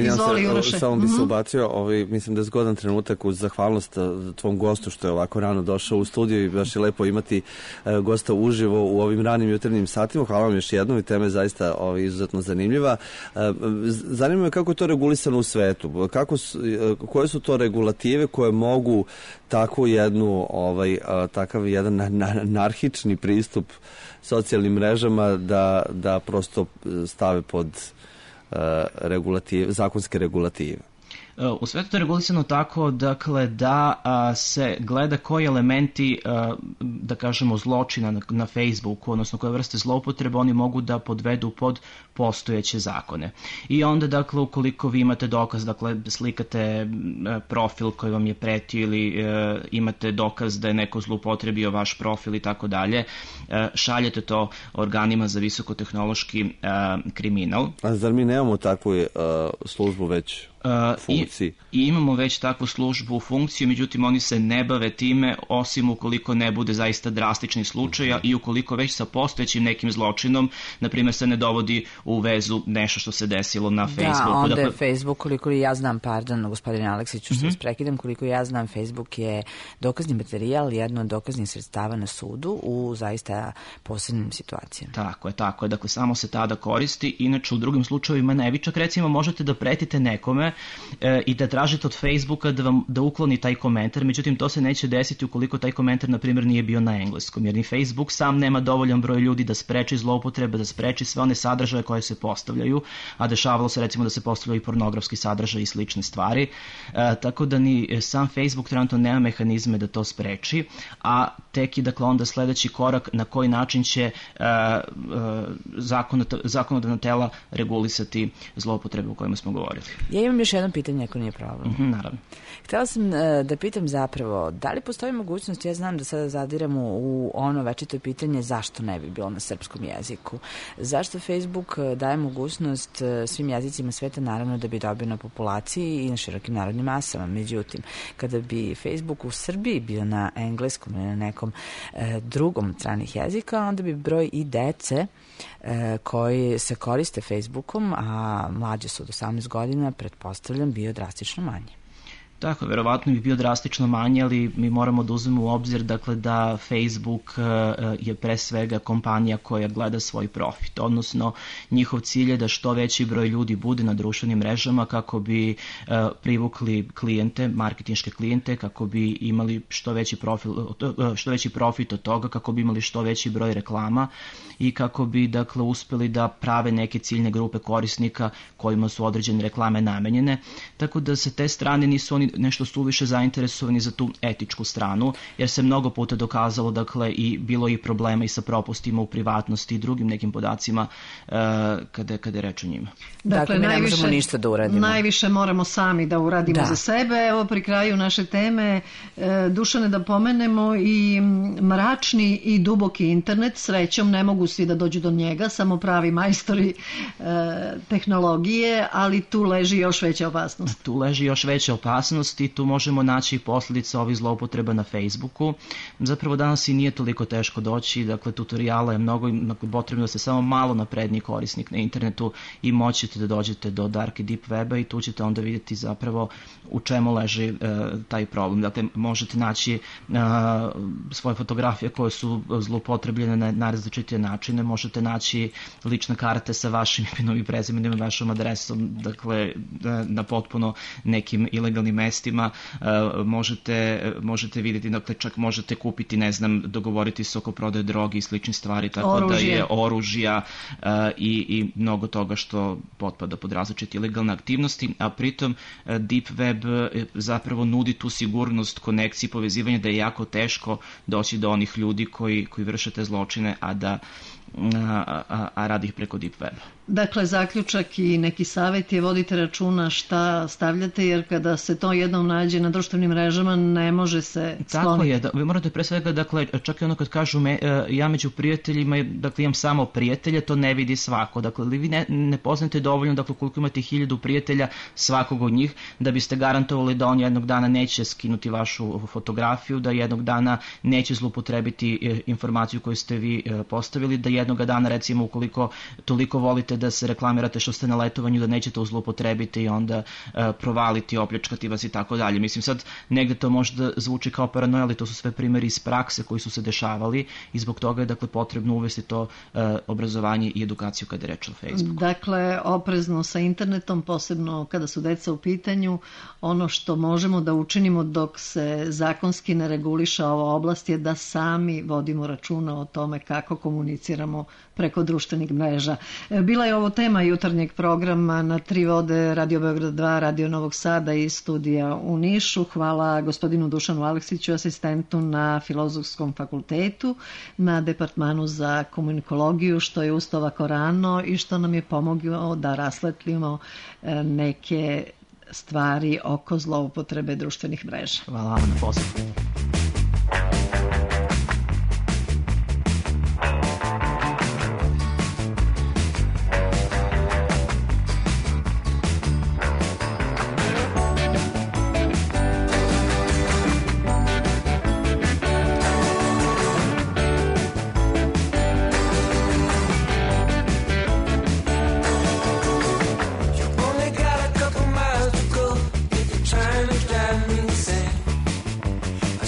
samo bi se ubacio, mislim da je zgodan trenutak uz zahvalnost tvom gostu što je ovako rano došao u studiju i baš je lepo imati gosta uživo u ovim ranim jutarnjim satima. Hvala vam još jednom i tema je zaista izuzetno zanimljiva. Zanima me kako je to regulisano u svetu, koje su to regulative koje mogu takvu jednu, takav jedan anarhični pristup socijalnim mrežama da prosto stave pod zakonske regulative. U svetu to je regulisano tako, dakle, da se gleda koji elementi, da kažemo, zločina na Facebooku, odnosno koje vrste zloupotrebe oni mogu da podvedu pod postojeće zakone. I onda, dakle, ukoliko vi imate dokaz, dakle, slikate profil koji vam je pretio ili imate dokaz da je neko zloupotrebio vaš profil i tako dalje, šaljete to organima za visokotehnološki kriminal. A zar mi nemamo takvu službu već funkciji? I imamo već takvu službu u funkciji, međutim oni se ne bave time osim ukoliko ne bude zaista drastičnih slučaja i ukoliko već sa postojećim nekim zločinom, na primjer, se ne dovodi u vezu nešto što se desilo na Facebooku. Da, onda je Facebook, koliko ja znam, pardon, gospodine Aleksiću, što vas prekidam, koliko ja znam, Facebook je dokazni materijal, jedno od dokaznih sredstava na sudu u zaista posebnim situacijama. Tako je, dakle, samo se tada koristi, inače u drugim slučajevima ne. Vi čak, recimo, možete da pretite nekome i da tražite od Facebooka da ukloni taj komentar, međutim to se neće desiti ukoliko taj komentar, na primjer, nije bio na engleskom, jer ni Facebook sam nema dovoljan broj ljudi da spreči zloupotrebe, da spreči sve one sadržaje koje se postavljaju, a dešavalo se, recimo, da se postavljaju i pornografski sadržaj i slične stvari, tako da ni sam Facebook trenutno nema mehanizme da to spreči, a tek i, dakle, onda sledeći korak na koji način će zakonodavna tela regulisati zloupotrebe o kojima smo govorili. Ja imam još jedno pitanje, ako nije problem. Naravno. Htjela sam da pitam zapravo, da li postoji mogućnost, ja znam da sada zadiramo u ono večito pitanje zašto ne bi bilo na srpskom jeziku. Zašto Facebook daje mogućnost svim jezicima sveta, naravno, da bi dobio na populaciji i na širokim narodnim masama. Međutim, kada bi Facebook u Srbiji bio na engleskom ili na nekom drugom stranih jezika, onda bi broj i dece koji se koriste Facebookom, a mlađe su od 18 godina, pretpostavljam, bio drastično manje. Tako, verovatno bi bio drastično manje, ali mi moramo da uzmemo u obzir, dakle, da Facebook je pre svega kompanija koja gleda svoj profit, odnosno njihov cilj je da što veći broj ljudi bude na društvenim mrežama kako bi privukli klijente, marketinške klijente, kako bi imali što veći profit od toga, kako bi imali što veći broj reklama i kako bi, dakle, uspeli da prave neke ciljne grupe korisnika kojima su određene reklame namenjene, tako da sa te strane nisu oni oni nešto suviše zainteresovani za tu etičku stranu, jer se mnogo puta dokazalo, dakle, i bilo i problema i sa propustima u privatnosti i drugim nekim podacima kada je reč o njima. Dakle, mi ne možemo ništa da uradimo. Najviše moramo sami da uradimo za sebe. Evo, pri kraju naše teme, Dušane, da pomenemo i mračni i duboki internet. Srećom, ne mogu svi da dođu do njega, samo pravi majstori tehnologije, ali tu leži još veća opasnost. Tu leži još veća opasnost i tu možemo naći i posljedice ovih zloupotreba na Facebooku. Zapravo danas i nije toliko teško doći, dakle tutoriala je mnogo, potrebno da ste samo malo napredniji korisnik na internetu i moćete da dođete do dark i deep weba i tu ćete onda vidjeti zapravo u čemu leži taj problem. Dakle, možete naći svoje fotografije koje su zloupotrebljene na različite načine, možete naći lične karte sa vašim imenom i prezimenom i vašom adresom, dakle na potpuno nekim ilegalnim mestima, možete vidjeti, dakle čak možete kupiti, ne znam, dogovoriti se oko prodaje droge i sličnih stvari, tako da je oružja i mnogo toga što potpada pod različite ilegalne aktivnosti, a pritom Deep Web zapravo nudi tu sigurnost konekcije i povezivanja da je jako teško doći do onih ljudi koji vrše te zločine, a radi ih preko Deep Web. Dakle, zaključak i neki savjet je vodite računa šta stavljate, jer kada se to jednom nađe na društvenim mrežama ne može se skloniti. Tako je, vi morate pre svega, dakle, čak i ono kad kažu ja među prijateljima, dakle imam samo prijatelje, to ne vidi svako. Dakle, vi ne poznate dovoljno, dakle koliko imate 1000 prijatelja svakog od njih, da biste garantovali da on jednog dana neće skinuti vašu fotografiju, da jednog dana neće zloupotrebiti informaciju koju ste vi postavili, da jednog dana, recimo, ukoliko toliko volite da se reklamirate što ste na letovanju, da nećete zloupotrebiti i onda provaliti, opljačkati vas i tako dalje. Mislim, sad negde to možda zvuči kao paranoja, ali to su sve primjeri iz prakse koji su se dešavali i zbog toga je, dakle, potrebno uvesti to obrazovanje i edukaciju kada je reč o Facebooku. Dakle, oprezno sa internetom, posebno kada su deca u pitanju, ono što možemo da učinimo dok se zakonski ne reguliša ova oblast je da sami vodimo računa o tome kako komuniciramo preko društvenih mreža. Bila je ovo tema jutarnjeg programa na 3 vode, Radio Beograd 2, Radio Novog Sada i studija u Nišu. Hvala gospodinu Dušanu Aleksiću, asistentu na Filozofskom fakultetu, na Departmanu za komunikologiju, što je ustao ovako rano i što nam je pomogao da rasvetlimo neke stvari oko zloupotrebe društvenih mreža. Hvala vam na poslu. Trying to drive me insane.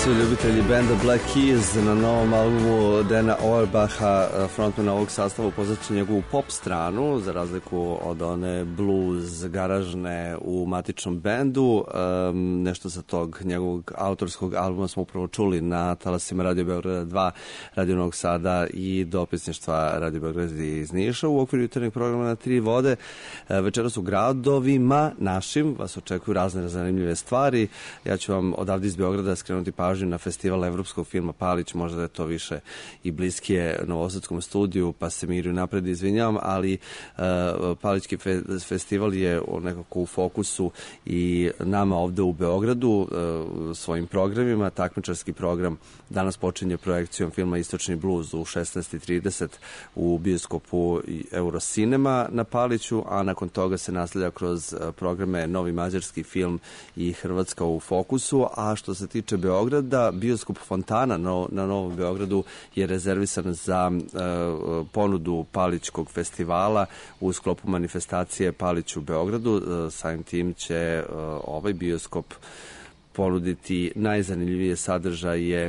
su ljubitelji benda Black Keys na novom albumu Dana Auerbacha, frontmana ovog sastava, upoznaći njegovu pop stranu, za razliku od one blues garažne u matičnom bendu. Nešto sa tog njegovog autorskog albuma smo upravo čuli na talasima Radio Beograda 2, Radio Novog Sada i dopisništva Radio Beograda iz Niša u okviru jutarnjeg programa Na tri vode. Večeras u gradovima našim vas očekuju razne zanimljive stvari. Ja ću vam odavde iz Beograda skrenuti pažnju na festival evropskog filma Palić, možda da je to više i bliskije Novosadskom studiju, pa se Mirju napred izvinjavam, ali Palićki festival je nekako u fokusu i nama ovde u Beogradu svojim programima. Takmičarski program danas počinje projekcijom filma Istočni bluz u 16:30 u bioskopu Eurocinema na Paliću, a nakon toga se nastavlja kroz programe Novi mađarski film i Hrvatska u fokusu. A što se tiče Beograda, bioskop Fontana na Novom Beogradu je rezervisan za ponudu Palićkog festivala u sklopu manifestacije Palić u Beogradu. Samim tim će ovaj bioskop ponuditi najzanimljivije sadržaje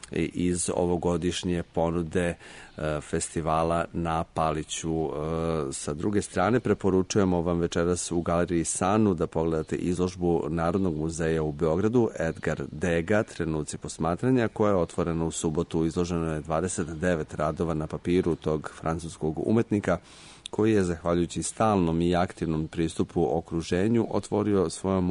iz ovogodišnje ponude festivala na Paliću. Sa druge strane, preporučujemo vam večeras u Galeriji Sanu da pogledate izložbu Narodnog muzeja u Beogradu Edgar Degas, Trenuci posmatranja, koja je otvorena u subotu. Izloženo je 29 radova na papiru tog francuskog umetnika, koji je, zahvaljujući stalnom i aktivnom pristupu okruženju, otvorio svojim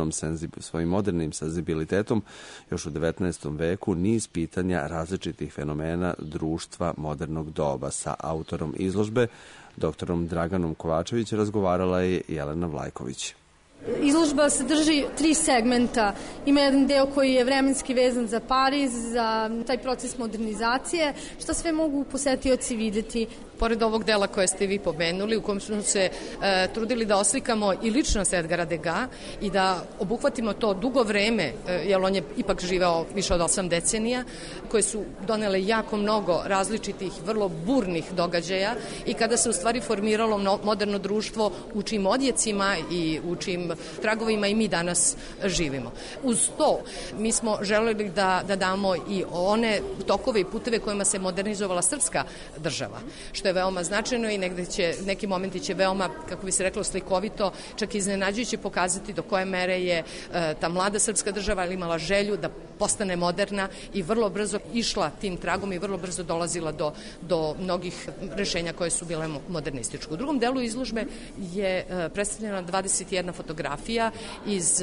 modernim senzibilitetom još u 19. veku niz pitanja različitih fenomena društva modernog doba. Sa autorom izložbe, doktorom Draganom Kovačević, razgovarala je Jelena Vlajković. Izložba sadrži 3 segmenta. Ima jedan deo koji je vremenski vezan za Pariz, za taj proces modernizacije. Šta sve mogu posetioci videti? Pored ovog dela koje ste vi pomenuli, u kojem smo se trudili da oslikamo i ličnost Edgara Degas i da obuhvatimo to dugo vreme, jer on je ipak živeo više od 8 decenija, koje su donele jako mnogo različitih, vrlo burnih događaja i kada se u stvari formiralo moderno društvo u čim odjecima i u čim tragovima i mi danas živimo. Uz to, mi smo želeli da damo i one tokove i puteve kojima se modernizovala srpska država, što je veoma značajno i neki momenti će veoma, kako bi se reklo, slikovito, čak iznenađujuće pokazati do koje mere je ta mlada srpska država imala želju da postane moderna i vrlo brzo išla tim tragom i vrlo brzo dolazila do mnogih rešenja koje su bile modernističke. U drugom delu izložbe je predstavljena 21 fotografija iz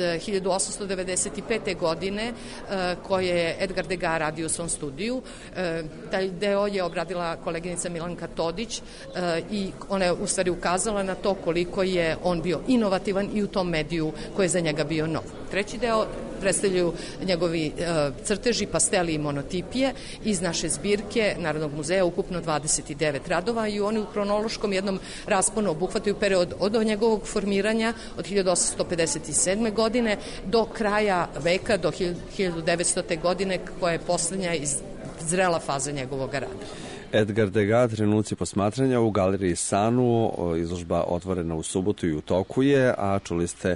1895. godine koje je Edgar Degas radio u svom studiju. Taj deo je obradila koleginica Milanka Todić i ona je u stvari ukazala na to koliko je on bio inovativan i u tom mediju koji je za njega bio nov. Treći deo predstavljaju njegovi crteži, pasteli i monotipije iz naše zbirke Narodnog muzeja, ukupno 29 radova i oni u hronološkom jednom rasponu obuhvataju period od njegovog formiranja od 1857. godine do kraja veka, do 1900. godine, koja je poslednja i zrela faza njegovog rada. Edgar Degas, Trenuci posmatranja u Galeriji Sanu, izložba otvorena u subotu i u toku je, a čuli ste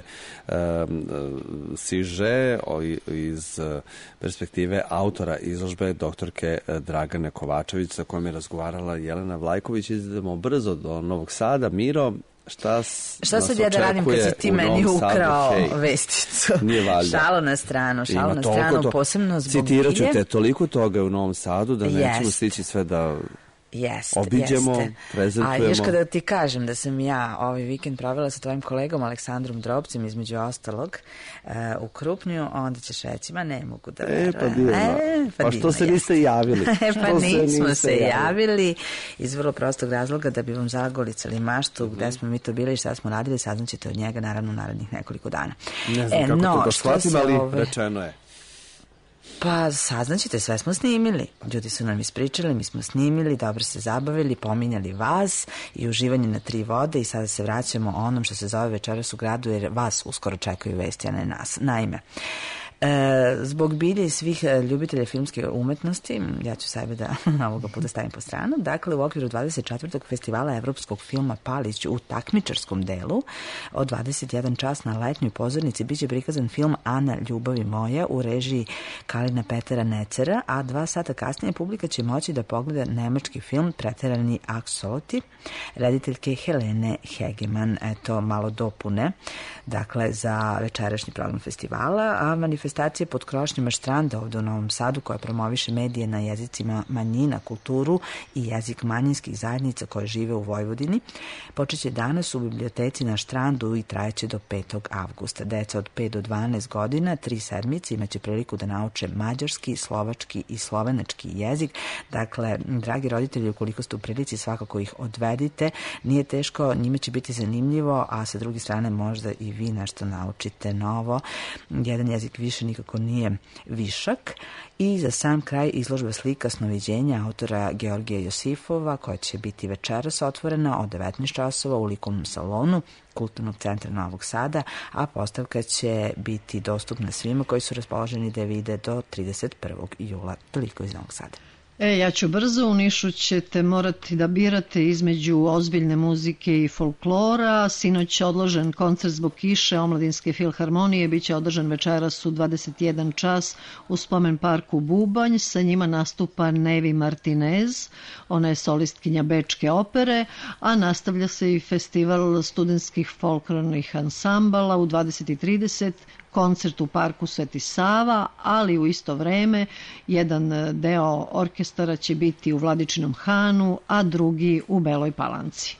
siže iz perspektive autora izložbe doktorke Dragane Kovačević, sa kojom je razgovarala Jelena Vlajković. Idemo brzo do Novog Sada. Miro, šta sad ja da radim kad si ti meni ukrao vesticu? Nije valjda. Šalo na stranu, posebno zbog Citirat ću te, toliko toga je u Novom Sadu da nećemo stići sve da obiđemo, prezentujemo. A još kada ti kažem da sam ja ovaj vikend provela sa tvojim kolegom Aleksandrom Drobcem, između ostalog, u Krupnju, onda ćeš reći, ma ne mogu da verujem. Pa što se niste javili? Pa nismo se javili iz vrlo prostog razloga da bi vam zagolicali maštu gde smo mi to bili i šta smo radili, saznaćete od njega naravno u narednih nekoliko dana. Ne znam kako to da shvatim, ali rečeno je. Pa saznaćete, sve smo snimili. Ljudi su nam ispričali, mi smo snimili, dobro se zabavili, pominjali vas i uživanje na tri vode i sada se vraćamo onom što se zove Večeras u gradu, jer vas uskoro čekaju vesti, a ne nas. Naime, Zbog bilje i svih ljubitelja filmske umetnosti, ja ću sebe da ovoga puta stavim po stranu, dakle u okviru 24. festivala evropskog filma Palić u takmičarskom delu od 21 čas na letnjoj pozornici biće prikazan film Ana, ljubavi moja u režiji Kalina Petera Necera, a 2 sata kasnije publika će moći da pogleda nemački film Preterani aksoloti rediteljke Helene Hegeman. Eto, malo dopune, dakle, za večerašnji program festivala, a manifestacije pod krošnjama Štranda ovde u Novom Sadu, koja promoviše medije na jezicima manjina, kulturu i jezik manjinskih zajednica koje žive u Vojvodini, počeće danas u biblioteci na Štrandu i trajeće do 5. avgusta. Deca od 5 do 12 godina, 3 sedmice, imaće priliku da nauče mađarski, slovački i slovenački jezik. Dakle, dragi roditelji, ukoliko ste u prilici, svakako ih odvedite. Nije teško, njima će biti zanimljivo, a sa druge strane možda i vi nešto naučite novo. Jedan jezik više nikako nije višak. I za sam kraj izložba slika snoviđenja autora Georgija Josifova, koja će biti večeras otvorena od 19 časova u likovnom salonu Kulturnog centra Novog Sada, a postavka će biti dostupna svima koji su raspoloženi da je vide do 31. jula. Toliko iz Novog Sada. Ja ću brzo, u Nišu ćete morati da birate između ozbiljne muzike i folklora. Sinoć odložen koncert zbog kiše Omladinske filharmonije biće održan večeras u 21 čas u spomen parku Bubanj. Sa njima nastupa Nevi Martinez, ona je solistkinja Bečke opere, a nastavlja se i festival studentskih folklornih ansambala u 20:30, koncert u parku Sveti Sava, ali u isto vreme jedan deo orkestara će biti u Vladičinom Hanu, a drugi u Beloj Palanci.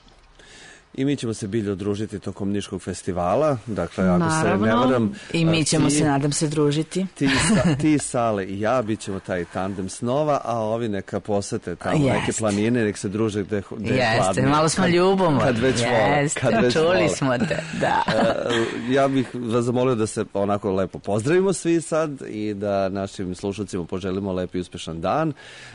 I mi ćemo se bilje odružiti tokom Niškog festivala. Dakle, ako se ne varam... I mi ćemo se, nadam se, družiti. Ti, Sale i ja, bit ćemo taj tandem snova, a ovi neka posete tamo neke planine, nek se druže gde je hladnije. Jeste, malo smo ljubomorni. Kad već vole. Čuli smo te, da. Ja bih vas zamolio da se onako lepo pozdravimo svi sad i da našim slušalcima poželimo lep i uspešan dan.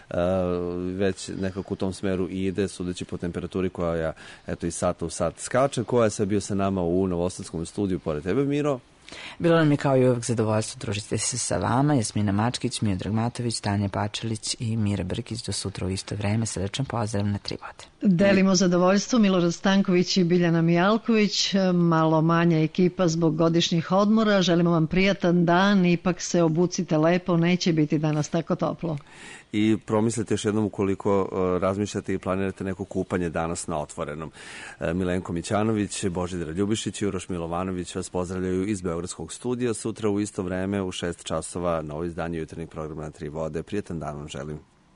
Već nekako u tom smeru ide, sudeći po temperaturi koja, eto, i sata u sat skače. Koja je sve bio sa nama u Novosadskom studiju pored tebe, Miro? Bilo nam je kao i uvek zadovoljstvo družiti se sa vama, Jasmina Mačkić, Miodrag Matović, Tanja Pačelić i Mira Brkić. Do sutra u isto vreme. Srećan pozdrav na 3 vode. Delimo zadovoljstvo Milorad Stanković i Biljana Mijalković, malo manja ekipa zbog godišnjih odmora. Želimo vam prijatan dan, ipak se obucite lepo, neće biti danas tako toplo. I promislite još jednom ukoliko razmišljate i planirate neko kupanje danas na otvorenom. Milenko Mićanović, Božidar Ljubišić i Uroš Milovanović vas pozdravljaju iz Beogradskog studija. Sutra u isto vreme u 6 časova novo izdanje jutarnjeg programa na 3 vode. Prijatan dan vam želim.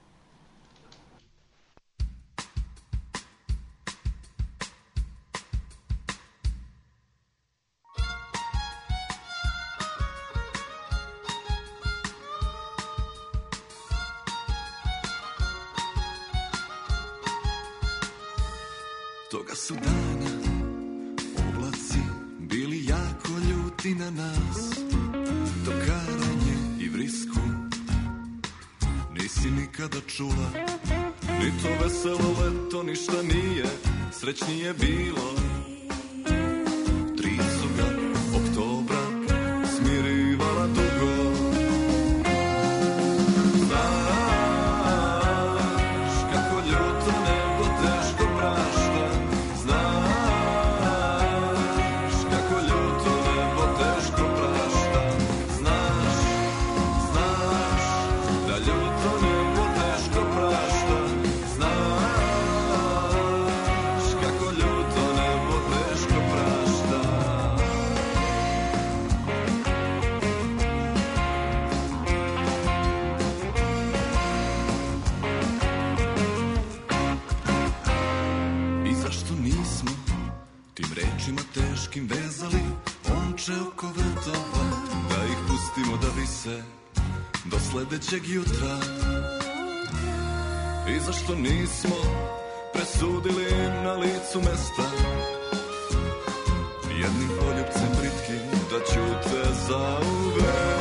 Toga su dana oblaci bili jako ljuti na nas, dokaranje i vrisku nisi nikada čula, ni to veselo leto ništa nije srećnije bilo. 3 su ga oktobra smirivala dugo. Teškim vezali omče oko vrtova, da ih pustimo da vise do sledećeg jutra. I zašto nismo presudili na licu mesta jednim poljupcem britkim da ćute zauvek.